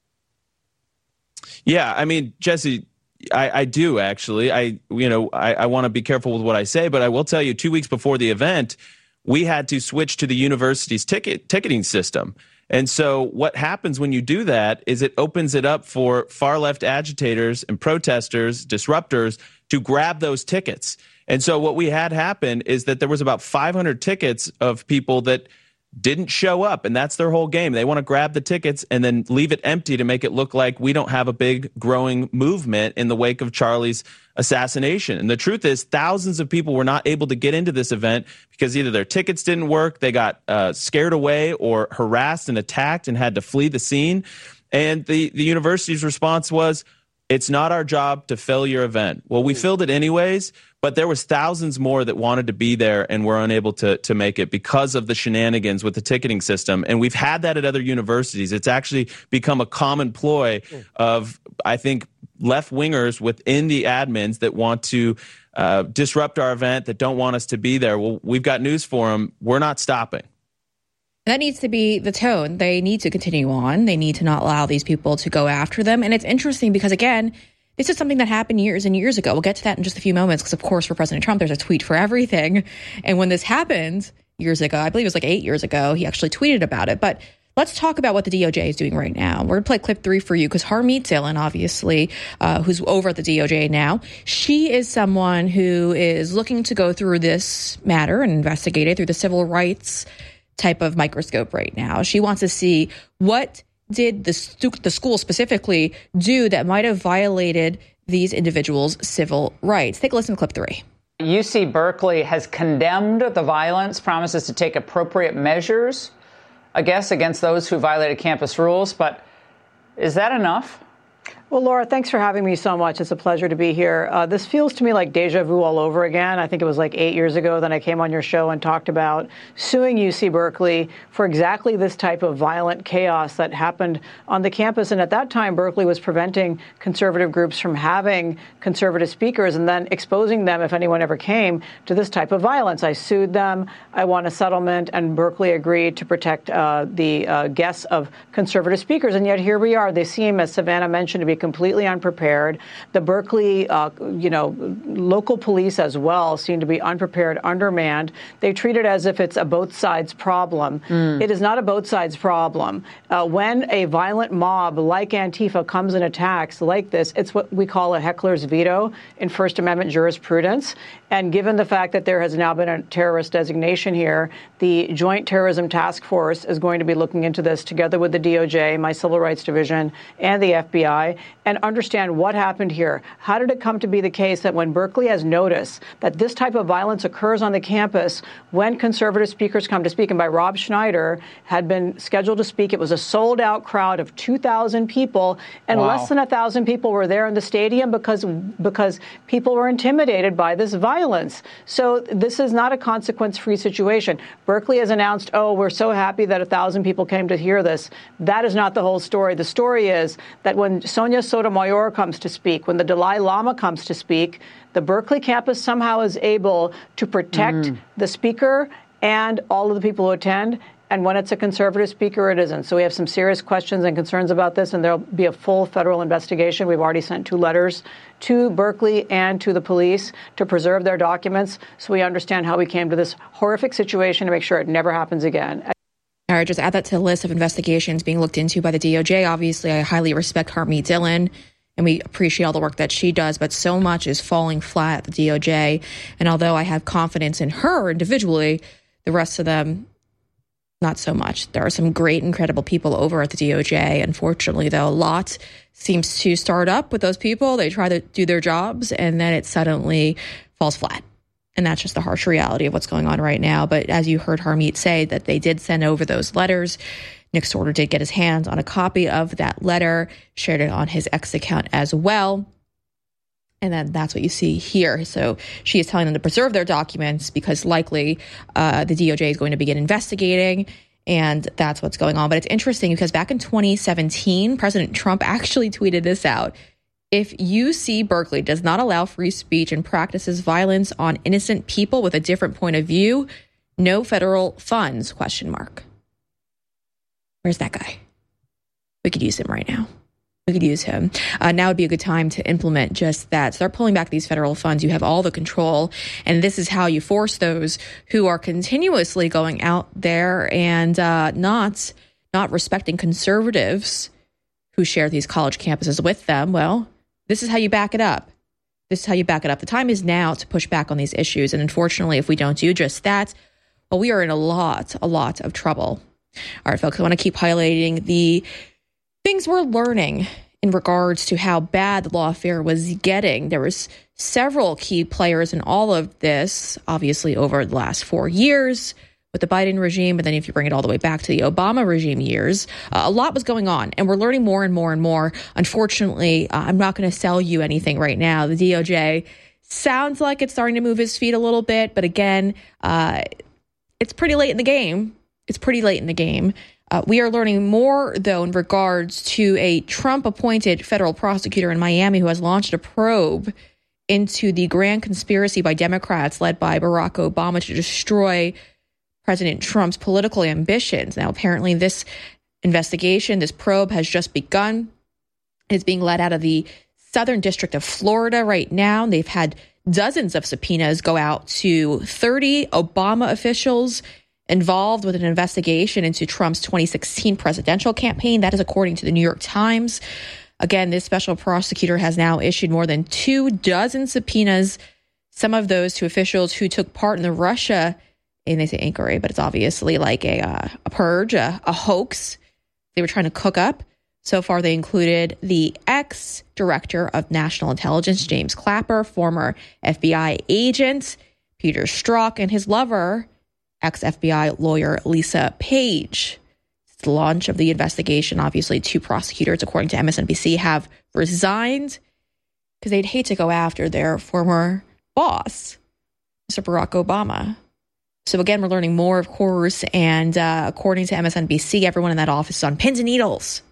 S24: Yeah, I mean, Jesse, I, I do actually. I, you know, I, I want to be careful with what I say, but I will tell you, two weeks before the event, we had to switch to the university's ticket ticketing system. And so what happens when you do that is it opens it up for far left agitators and protesters, disruptors, to grab those tickets. And so what we had happen is that there was about five hundred tickets of people that didn't show up, and that's their whole game. They want to grab the tickets and then leave it empty to make it look like we don't have a big growing movement in the wake of Charlie's assassination. And the truth is, thousands of people were not able to get into this event because either their tickets didn't work, they got uh, scared away, or harassed and attacked and had to flee the scene. And the, the university's response was, it's not our job to fill your event. Well, we filled it anyways, but there was thousands more that wanted to be there and were unable to, to make it because of the shenanigans with the ticketing system. And we've had that at other universities. It's actually become a common ploy of, I think, left-wingers within the admins that want to uh, disrupt our event, that don't want us to be there. Well, we've got news for them. We're not stopping.
S17: That needs to be the tone. They need to continue on. They need to not allow these people to go after them. And it's interesting because, again, this is something that happened years and years ago. We'll get to that in just a few moments because, of course, for President Trump, there's a tweet for everything. And when this happened years ago, I believe it was like eight years ago, he actually tweeted about it. But let's talk about what the D O J is doing right now. We're going to play clip three for you because Harmeet Zillan, obviously, uh, who's over at the D O J now, she is someone who is looking to go through this matter and investigate it through the civil rights type of microscope right now. She wants to see what did the, stu- the school specifically do that might have violated these individuals' civil rights. Take a listen to clip three.
S19: U C Berkeley has condemned the violence, promises to take appropriate measures, I guess, against those who violated campus rules. But is that enough?
S3: Well, Laura, thanks for having me so much. It's a pleasure to be here. Uh, this feels to me like deja vu all over again. I think it was like eight years ago that I came on your show and talked about suing U C Berkeley for exactly this type of violent chaos that happened on the campus. And at that time, Berkeley was preventing conservative groups from having conservative speakers and then exposing them, if anyone ever came, to this type of violence. I sued them. I won a settlement, and Berkeley agreed to protect uh, the uh, guests of conservative speakers. And yet here we are. They seem, as Savannah mentioned, to be completely unprepared. The Berkeley, uh, you know, local police as well seem to be unprepared, undermanned. They treat it as if it's a both sides problem. Mm. It is not a both sides problem. Uh, when a violent mob like Antifa comes and attacks like this, it's what we call a heckler's veto in First Amendment jurisprudence. And given the fact that there has now been a terrorist designation here, the Joint Terrorism Task Force is going to be looking into this together with the D O J, my Civil Rights Division, and the F B I, and understand what happened here. How did it come to be the case that when Berkeley has noticed that this type of violence occurs on the campus when conservative speakers come to speak, and by Rob Schneider had been scheduled to speak, it was a sold-out crowd of two thousand people, and wow. less than one thousand people were there in the stadium because, because people were intimidated by this violence. So this is not a consequence-free situation. Berkeley has announced, oh, we're so happy that one thousand people came to hear this. That is not the whole story. The story is that when Sonia Sotomayor comes to speak, when the Dalai Lama comes to speak, the Berkeley campus somehow is able to protect mm. the speaker and all of the people who attend. And when it's a conservative speaker, it isn't. So we have some serious questions and concerns about this, and there'll be a full federal investigation. We've already sent two letters to Berkeley and to the police to preserve their documents so we understand how we came to this horrific situation to make sure it never happens again.
S4: All right, just add that to the list of investigations being looked into by the D O J. Obviously, I highly respect Harmeet Dillon, and we appreciate all the work that she does, but so much is falling flat at the D O J. And although I have confidence in her individually, the rest of them, not so much. There are some great, incredible people over at the D O J. Unfortunately, though, a lot seems to start up with those people. They try to do their jobs, and then it suddenly falls flat. And that's just the harsh reality of what's going on right now. But as you heard Harmeet say, that they did send over those letters. Nick Sorter did get his hands on a copy of that letter, shared it on his X account as well. And then that's what you see here. So she is telling them to preserve their documents because likely uh, the D O J is going to begin investigating. And that's what's going on. But it's interesting because back in twenty seventeen, President Trump actually tweeted this out. If U C Berkeley does not allow free speech and practices violence on innocent people with a different point of view, no federal funds, question mark. Where's that guy? We could use him right now. We could use him. Uh, now would be a good time to implement just that. Start pulling back these federal funds. You have all the control. And this is how you force those who are continuously going out there and uh, not, not respecting conservatives who share these college campuses with them. Well, this is how you back it up. This is how you back it up. The time is now to push back on these issues. And unfortunately, if we don't do just that, well, we are in a lot, a lot of trouble. All right, folks, I want to keep highlighting the things we're learning in regards to how bad the lawfare was getting. There was several key players in all of this, obviously over the last four years with the Biden regime. But then if you bring it all the way back to the Obama regime years, uh, a lot was going on. And we're learning more and more and more. Unfortunately, uh, I'm not going to sell you anything right now. The D O J sounds like it's starting to move his feet a little bit. But again, uh, it's pretty late in the game. It's pretty late in the game. Uh, we are learning more, though, in regards to a Trump-appointed federal prosecutor in Miami who has launched a probe into the grand conspiracy by Democrats led by Barack Obama to destroy President Trump's political ambitions. Now, apparently, this investigation, this probe has just begun. It's being led out of the Southern District of Florida right now. They've had dozens of subpoenas go out to thirty Obama officials involved with an investigation into Trump's twenty sixteen presidential campaign. That is according to the New York Times. Again, this special prosecutor has now issued more than two dozen subpoenas, some of those to officials who took part in the Russia, and they say inquiry, but it's obviously like a, uh, a purge, a, a hoax they were trying to cook up So far, they included the ex-director of national intelligence, James Clapper, former F B I agent Peter Strzok, and his lover, ex-F B I lawyer Lisa Page. Since the launch of the investigation, obviously, two prosecutors, according to M S N B C, have resigned because they'd hate to go after their former boss, Mister Barack Obama. So again, we're learning more, of course, and uh, according to M S N B C, everyone in that office is on pins and needles.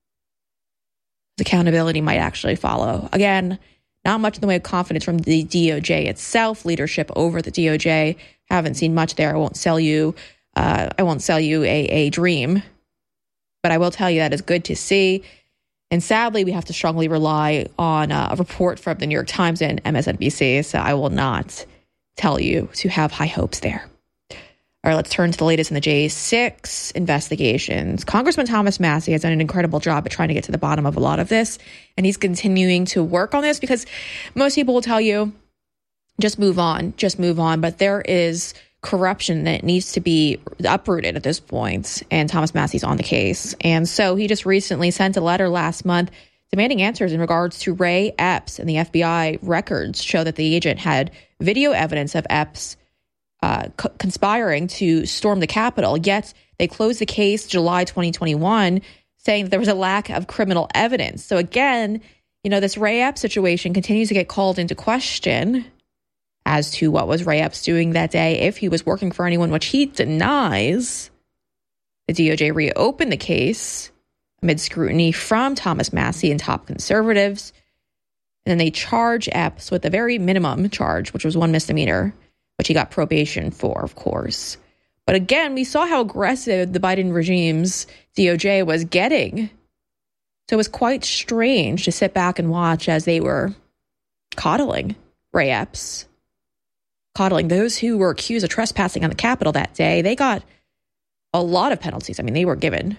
S4: Accountability might actually follow. Again, not much in the way of confidence from the D O J itself. Leadership over the D O J, haven't seen much there. I won't sell you. Uh, I won't sell you a, a dream, but I will tell you that is good to see. And sadly, we have to strongly rely on uh, a report from the New York Times and M S N B C. So I will not tell you to have high hopes there. All right, let's turn to the latest in the J six investigations. Congressman Thomas Massie has done an incredible job at trying to get to the bottom of a lot of this, and he's continuing to work on this because most people will tell you, just move on, just move on. But there is corruption that needs to be uprooted at this point, and Thomas Massie's on the case. And so he just recently sent a letter last month demanding answers in regards to Ray Epps, and the F B I records show that the agent had video evidence of Epps Uh, co- conspiring to storm the Capitol, yet they closed the case July twenty twenty-one, saying that there was a lack of criminal evidence. So again, you know, this Ray Epps situation continues to get called into question as to what was Ray Epps doing that day, if he was working for anyone, which he denies. The D O J reopened the case amid scrutiny from Thomas Massie and top conservatives, and then they charge Epps with a very minimum charge, which was one misdemeanor, which he got probation for, of course. But again, we saw how aggressive the Biden regime's D O J was getting. So it was quite strange to sit back and watch as they were coddling Ray Epps, coddling those who were accused of trespassing on the Capitol that day. They got a lot of penalties. I mean, they were given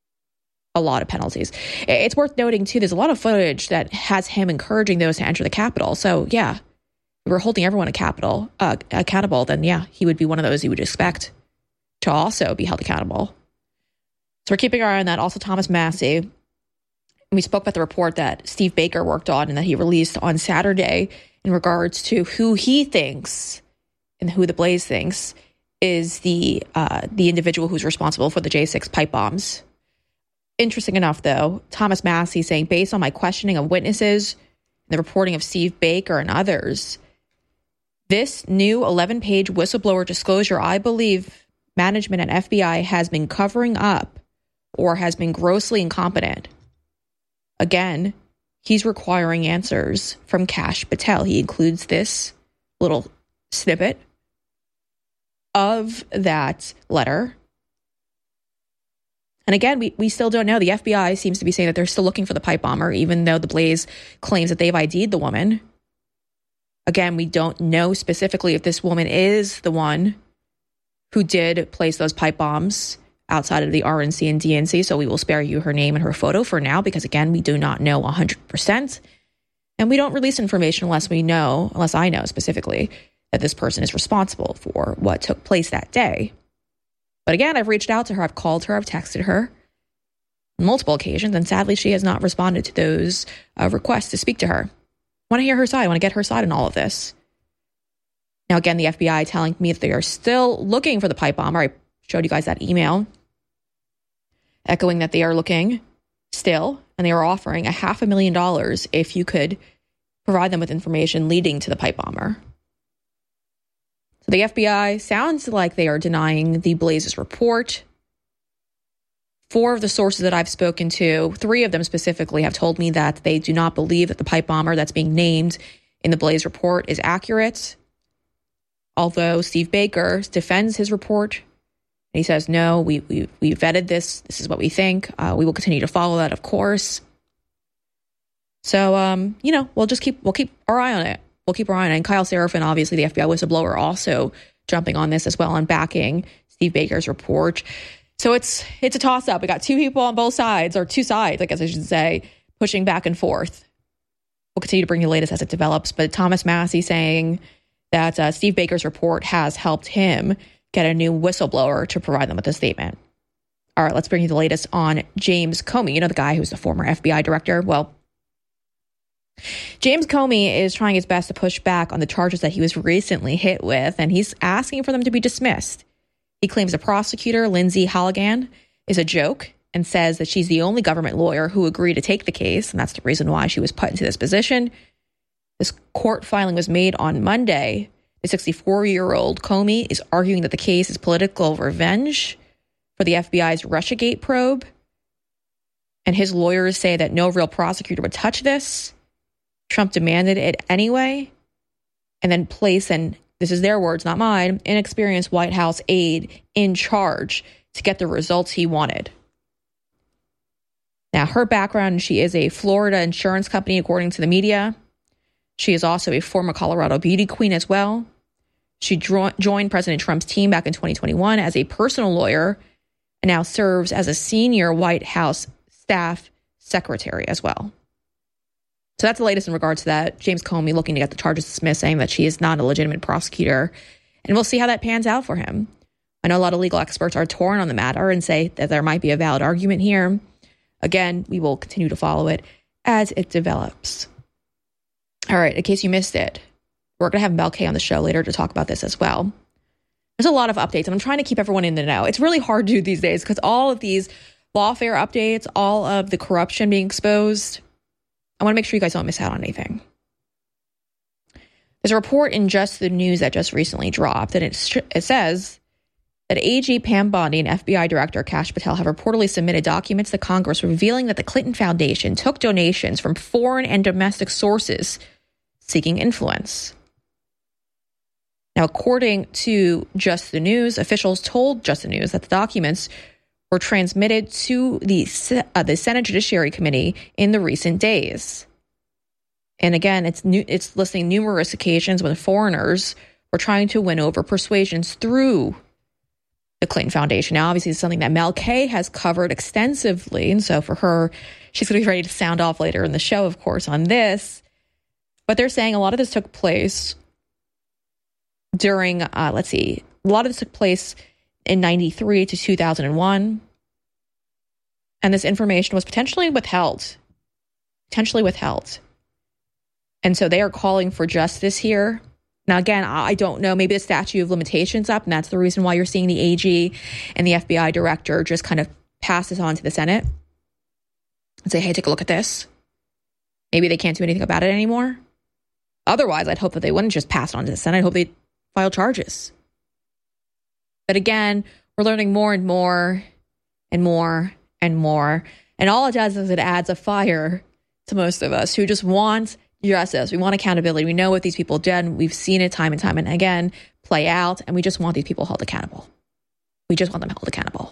S4: a lot of penalties. It's worth noting, too, there's a lot of footage that has him encouraging those to enter the Capitol. So, yeah. We're holding everyone accountable, uh, accountable, then yeah, he would be one of those you would expect to also be held accountable. So we're keeping our eye on that. Also, Thomas Massie. We spoke about the report that Steve Baker worked on and that he released on Saturday in regards to who he thinks and who the Blaze thinks is the uh, the individual who's responsible for the J six pipe bombs. Interesting enough, though, Thomas Massie saying, based on my questioning of witnesses, and the reporting of Steve Baker and others, this new eleven-page whistleblower disclosure, I believe management at F B I has been covering up or has been grossly incompetent. Again, he's requiring answers from Kash Patel. He includes this little snippet of that letter. And again, we, we still don't know. The F B I seems to be saying that they're still looking for the pipe bomber, even though the Blaze claims that they've I D'd the woman. Again, we don't know specifically if this woman is the one who did place those pipe bombs outside of the R N C and D N C, so we will spare you her name and her photo for now, because again, we do not know one hundred percent. And we don't release information unless we know, unless I know specifically, that this person is responsible for what took place that day. But again, I've reached out to her, I've called her, I've texted her on multiple occasions, and sadly, she has not responded to those uh, requests to speak to her. I want to hear her side. I want to get her side in all of this. Now, again, the F B I telling me that they are still looking for the pipe bomber. I showed you guys that email, echoing that they are looking still, and they are offering a half a million dollars if you could provide them with information leading to the pipe bomber. So the F B I sounds like they are denying the Blaze's report. Four of the sources that I've spoken to, three of them specifically, have told me that they do not believe that the pipe bomber that's being named in the Blaze report is accurate. Although Steve Baker defends his report, and he says, no, we we we vetted this. This is what we think. Uh, we will continue to follow that, of course. So, um, you know, we'll just keep we'll keep our eye on it. We'll keep our eye on it. And Kyle Seraphin, obviously the F B I whistleblower, also jumping on this as well and backing Steve Baker's report. So it's it's a toss-up. We got two people on both sides, or two sides, I guess I should say, pushing back and forth. We'll continue to bring you the latest as it develops. But Thomas Massie saying that uh, Steve Baker's report has helped him get a new whistleblower to provide them with a statement. All right, let's bring you the latest on James Comey. You know, the guy who's the former F B I director? Well, James Comey is trying his best to push back on the charges that he was recently hit with, and he's asking for them to be dismissed. He claims the prosecutor, Lindsay Halligan, is a joke and says that she's the only government lawyer who agreed to take the case, and that's the reason why she was put into this position. This court filing was made on Monday. The sixty-four-year-old Comey is arguing that the case is political revenge for the F B I's Russiagate probe, and his lawyers say that no real prosecutor would touch this. Trump demanded it anyway, and then place an, this is their words, not mine, inexperienced White House aide in charge to get the results he wanted. Now, her background, she is a Florida insurance company, according to the media. She is also a former Colorado beauty queen as well. She dro- joined President Trump's team back in twenty twenty-one as a personal lawyer and now serves as a senior White House staff secretary as well. So that's the latest in regards to that. James Comey looking to get the charges dismissed, saying that she is not a legitimate prosecutor. And we'll see how that pans out for him. I know a lot of legal experts are torn on the matter and say that there might be a valid argument here. Again, we will continue to follow it as it develops. All right, in case you missed it, we're going to have Mel K on the show later to talk about this as well. There's a lot of updates, and I'm trying to keep everyone in the know. It's really hard to do these days because all of these lawfare updates, all of the corruption being exposed, I want to make sure you guys don't miss out on anything. There's a report in Just the News that just recently dropped, and it, it says that A G Pam Bondi and F B I Director Kash Patel have reportedly submitted documents to Congress revealing that the Clinton Foundation took donations from foreign and domestic sources seeking influence. Now, according to Just the News, officials told Just the News that the documents were transmitted to the uh, the Senate Judiciary Committee in the recent days. And again, it's new, it's listing numerous occasions when foreigners were trying to win over persuasions through the Clinton Foundation. Now, obviously, it's something that Mel K has covered extensively. And so for her, she's going to be ready to sound off later in the show, of course, on this. But they're saying a lot of this took place during, uh, let's see, a lot of this took place in ninety-three to two thousand one. And this information was potentially withheld. Potentially withheld. And so they are calling for justice here. Now, again, I don't know. Maybe the statute of limitations up, and that's the reason why you're seeing the A G and the F B I director just kind of pass this on to the Senate and say, hey, take a look at this. Maybe they can't do anything about it anymore. Otherwise, I'd hope that they wouldn't just pass it on to the Senate. I'd hope they'd file charges. But again, we're learning more and more and more and more. And all it does is it adds a fire to most of us who just want justice. We want accountability. We know what these people did. And we've seen it time and time and again play out. And we just want these people held accountable. We just want them held accountable.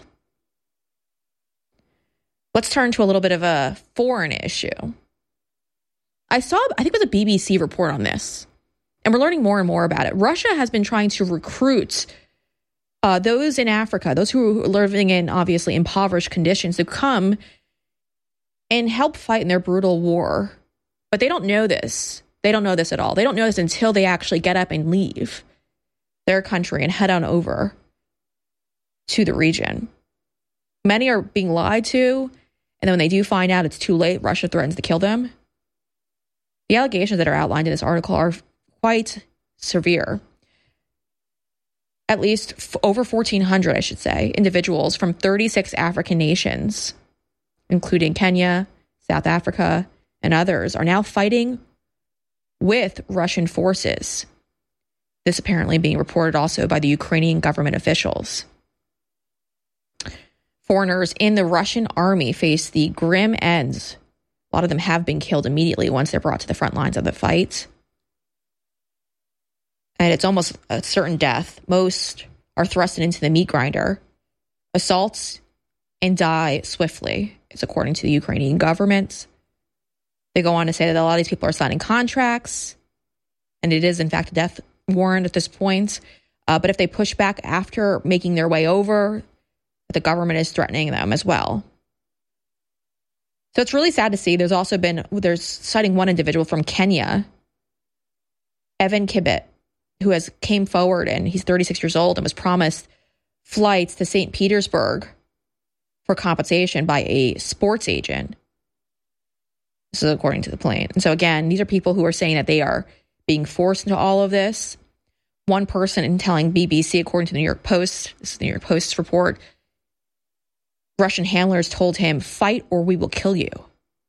S4: Let's turn to a little bit of a foreign issue. I saw, I think it was a B B C report on this. And we're learning more and more about it. Russia has been trying to recruit Uh, those in Africa, those who are living in obviously impoverished conditions, to come and help fight in their brutal war. But they don't know this. They don't know this at all. They don't know this until they actually get up and leave their country and head on over to the region. Many are being lied to, and then when they do find out it's too late, Russia threatens to kill them. The allegations that are outlined in this article are quite severe. At least f- over fourteen hundred, I should say, individuals from thirty-six African nations, including Kenya, South Africa, and others, are now fighting with Russian forces. This apparently being reported also by the Ukrainian government officials. Foreigners in the Russian army face the grim ends. A lot of them have been killed immediately once they're brought to the front lines of the fight. And it's almost a certain death. Most are thrust into the meat grinder, assaults, and die swiftly. It's according to the Ukrainian government. They go on to say that a lot of these people are signing contracts, and it is, in fact, a death warrant at this point. Uh, but if they push back after making their way over, the government is threatening them as well. So it's really sad to see. There's also been, there's citing one individual from Kenya, Evan Kibet, who has came forward, and he's thirty-six years old and was promised flights to Saint Petersburg for compensation by a sports agent. This is according to the plane. And so again, these are people who are saying that they are being forced into all of this. One person in telling B B C, according to the New York Post, this is the New York Post's report, Russian handlers told him, "Fight or we will kill you."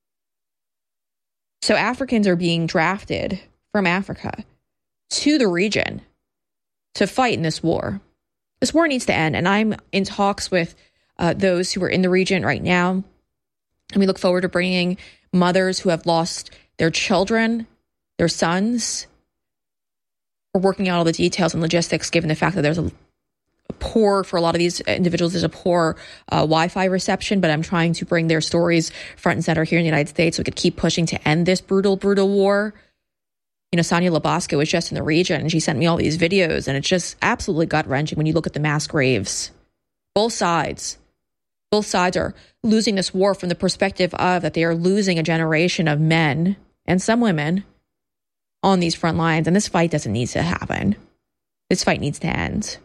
S4: So Africans are being drafted from Africa to the region to fight in this war. This war needs to end. And I'm in talks with uh, those who are in the region right now. And we look forward to bringing mothers who have lost their children, their sons. We're working out all the details and logistics, given the fact that there's a, a poor, for a lot of these individuals, there's a poor uh, Wi-Fi reception, but I'm trying to bring their stories front and center here in the United States so we could keep pushing to end this brutal, brutal war. You know, Sonia Labasco was just in the region, and she sent me all these videos, and it's just absolutely gut-wrenching when you look at the mass graves. Both sides. Both sides are losing this war from the perspective of that they are losing a generation of men and some women on these front lines, and this fight doesn't need to happen. This fight needs to end.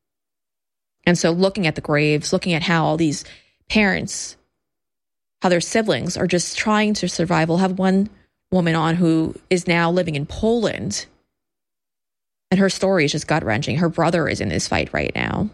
S4: And so looking at the graves, looking at how all these parents, how their siblings are just trying to survive. We'll have one woman on who is now living in Poland, and her story is just gut-wrenching. Her brother is in this fight right now,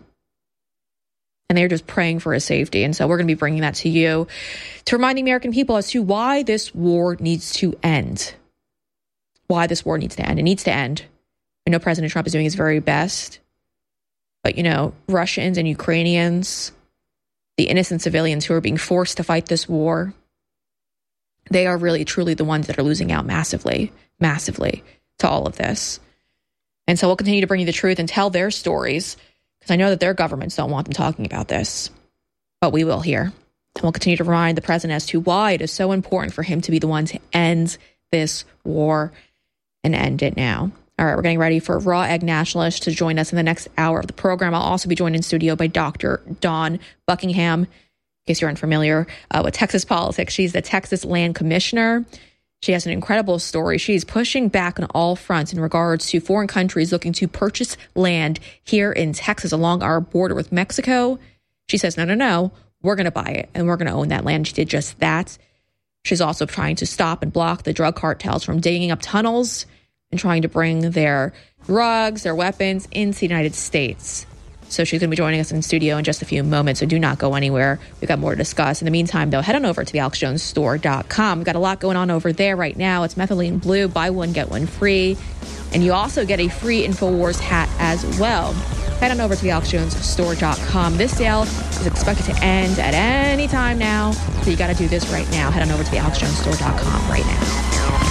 S4: and they're just praying for his safety. And so we're going to be bringing that to you to remind the American people as to why this war needs to end. Why this war needs to end. It needs to end. I know President Trump is doing his very best, but, you know, Russians and Ukrainians, the innocent civilians who are being forced to fight this war, they are really, truly the ones that are losing out massively, massively to all of this. And so we'll continue to bring you the truth and tell their stories, because I know that their governments don't want them talking about this, but we will here. And we'll continue to remind the president as to why it is so important for him to be the one to end this war and end it now. All right, we're getting ready for Raw Egg Nationalist to join us in the next hour of the program. I'll also be joined in studio by Doctor Dawn Buckingham, in case you're unfamiliar uh, with Texas politics. She's the Texas Land Commissioner. She has an incredible story. She's pushing back on all fronts in regards to foreign countries looking to purchase land here in Texas along our border with Mexico. She says, no, no, no, we're going to buy it and we're going to own that land. She did just that. She's also trying to stop and block the drug cartels from digging up tunnels and trying to bring their drugs, their weapons into the United States. So she's going to be joining us in studio in just a few moments, so do not go anywhere. We've got more to discuss. In the meantime, though, head on over to the alex jones store dot com. We've got a lot going on over there right now. It's Methylene Blue, buy one, get one free. And you also get a free InfoWars hat as well. Head on over to the alex jones store dot com. This sale is expected to end at any time now, so you got to do this right now. Head on over to the alex jones store dot com right now.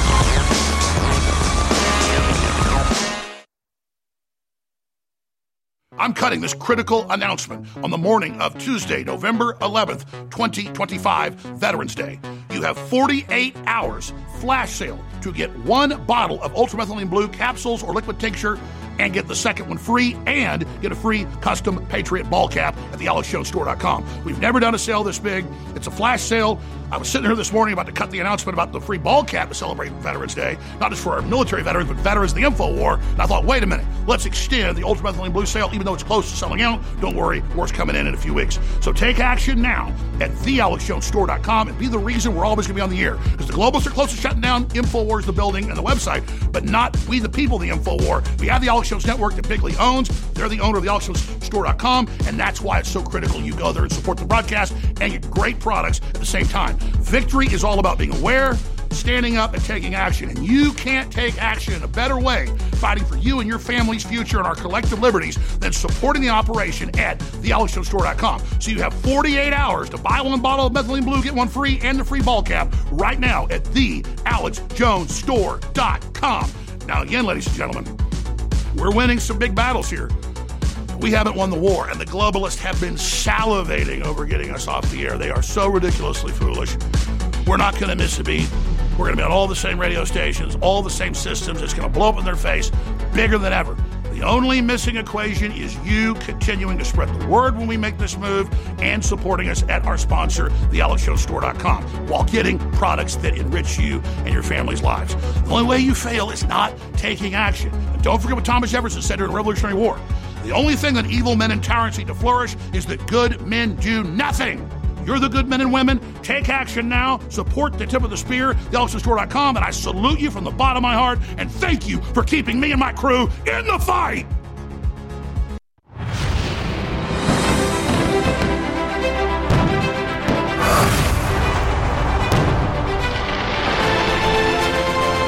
S1: I'm cutting this critical announcement on the morning of Tuesday, November eleventh, twenty twenty-five, Veterans Day. You have forty-eight hours flash sale to get one bottle of ultramethylene blue capsules or liquid tincture and get the second one free and get a free custom Patriot ball cap at the alex jones store dot com. We've never done a sale this big. It's a flash sale. I was sitting here this morning about to cut the announcement about the free ball cap to celebrate Veterans Day, not just for our military veterans, but veterans of the InfoWar. And I thought, wait a minute, let's extend the ultramethylene blue sale, even though it's close to selling out. Don't worry, war's coming in in a few weeks. So take action now at the alex jones store dot com and be the reason we're always going to be on the air. Because the globalists are close to shutting down InfoWars, the building, and the website, but not we the people, the InfoWar. We have the Alex Jones Network that Bigley owns. They're the owner of the alex jones store dot com, and that's why it's so critical you go there and support the broadcast and get great products at the same time. Victory is all about being aware, standing up, and taking action. And you can't take action in a better way fighting for you and your family's future and our collective liberties than supporting the operation at the alex jones store dot com. So you have forty-eight hours to buy one bottle of methylene blue, get one free, and the free ball cap right now at the alex jones store dot com. Now again, ladies and gentlemen, we're winning some big battles here. We haven't won the war, and the globalists have been salivating over getting us off the air. They are so ridiculously foolish. We're not going to miss a beat. We're going to be on all the same radio stations, all the same systems. It's going to blow up in their face, bigger than ever. The only missing equation is you continuing to spread the word when we make this move and supporting us at our sponsor, the alex jones store dot com, while getting products that enrich you and your family's lives. The only way you fail is not taking action. And don't forget what Thomas Jefferson said during the Revolutionary War. The only thing that evil men and tyrants need to flourish is that good men do nothing. You're the good men and women. Take action now. Support the tip of the spear, the alex stewart dot com, and I salute you from the bottom of my heart, and thank you for keeping me and my crew in the fight.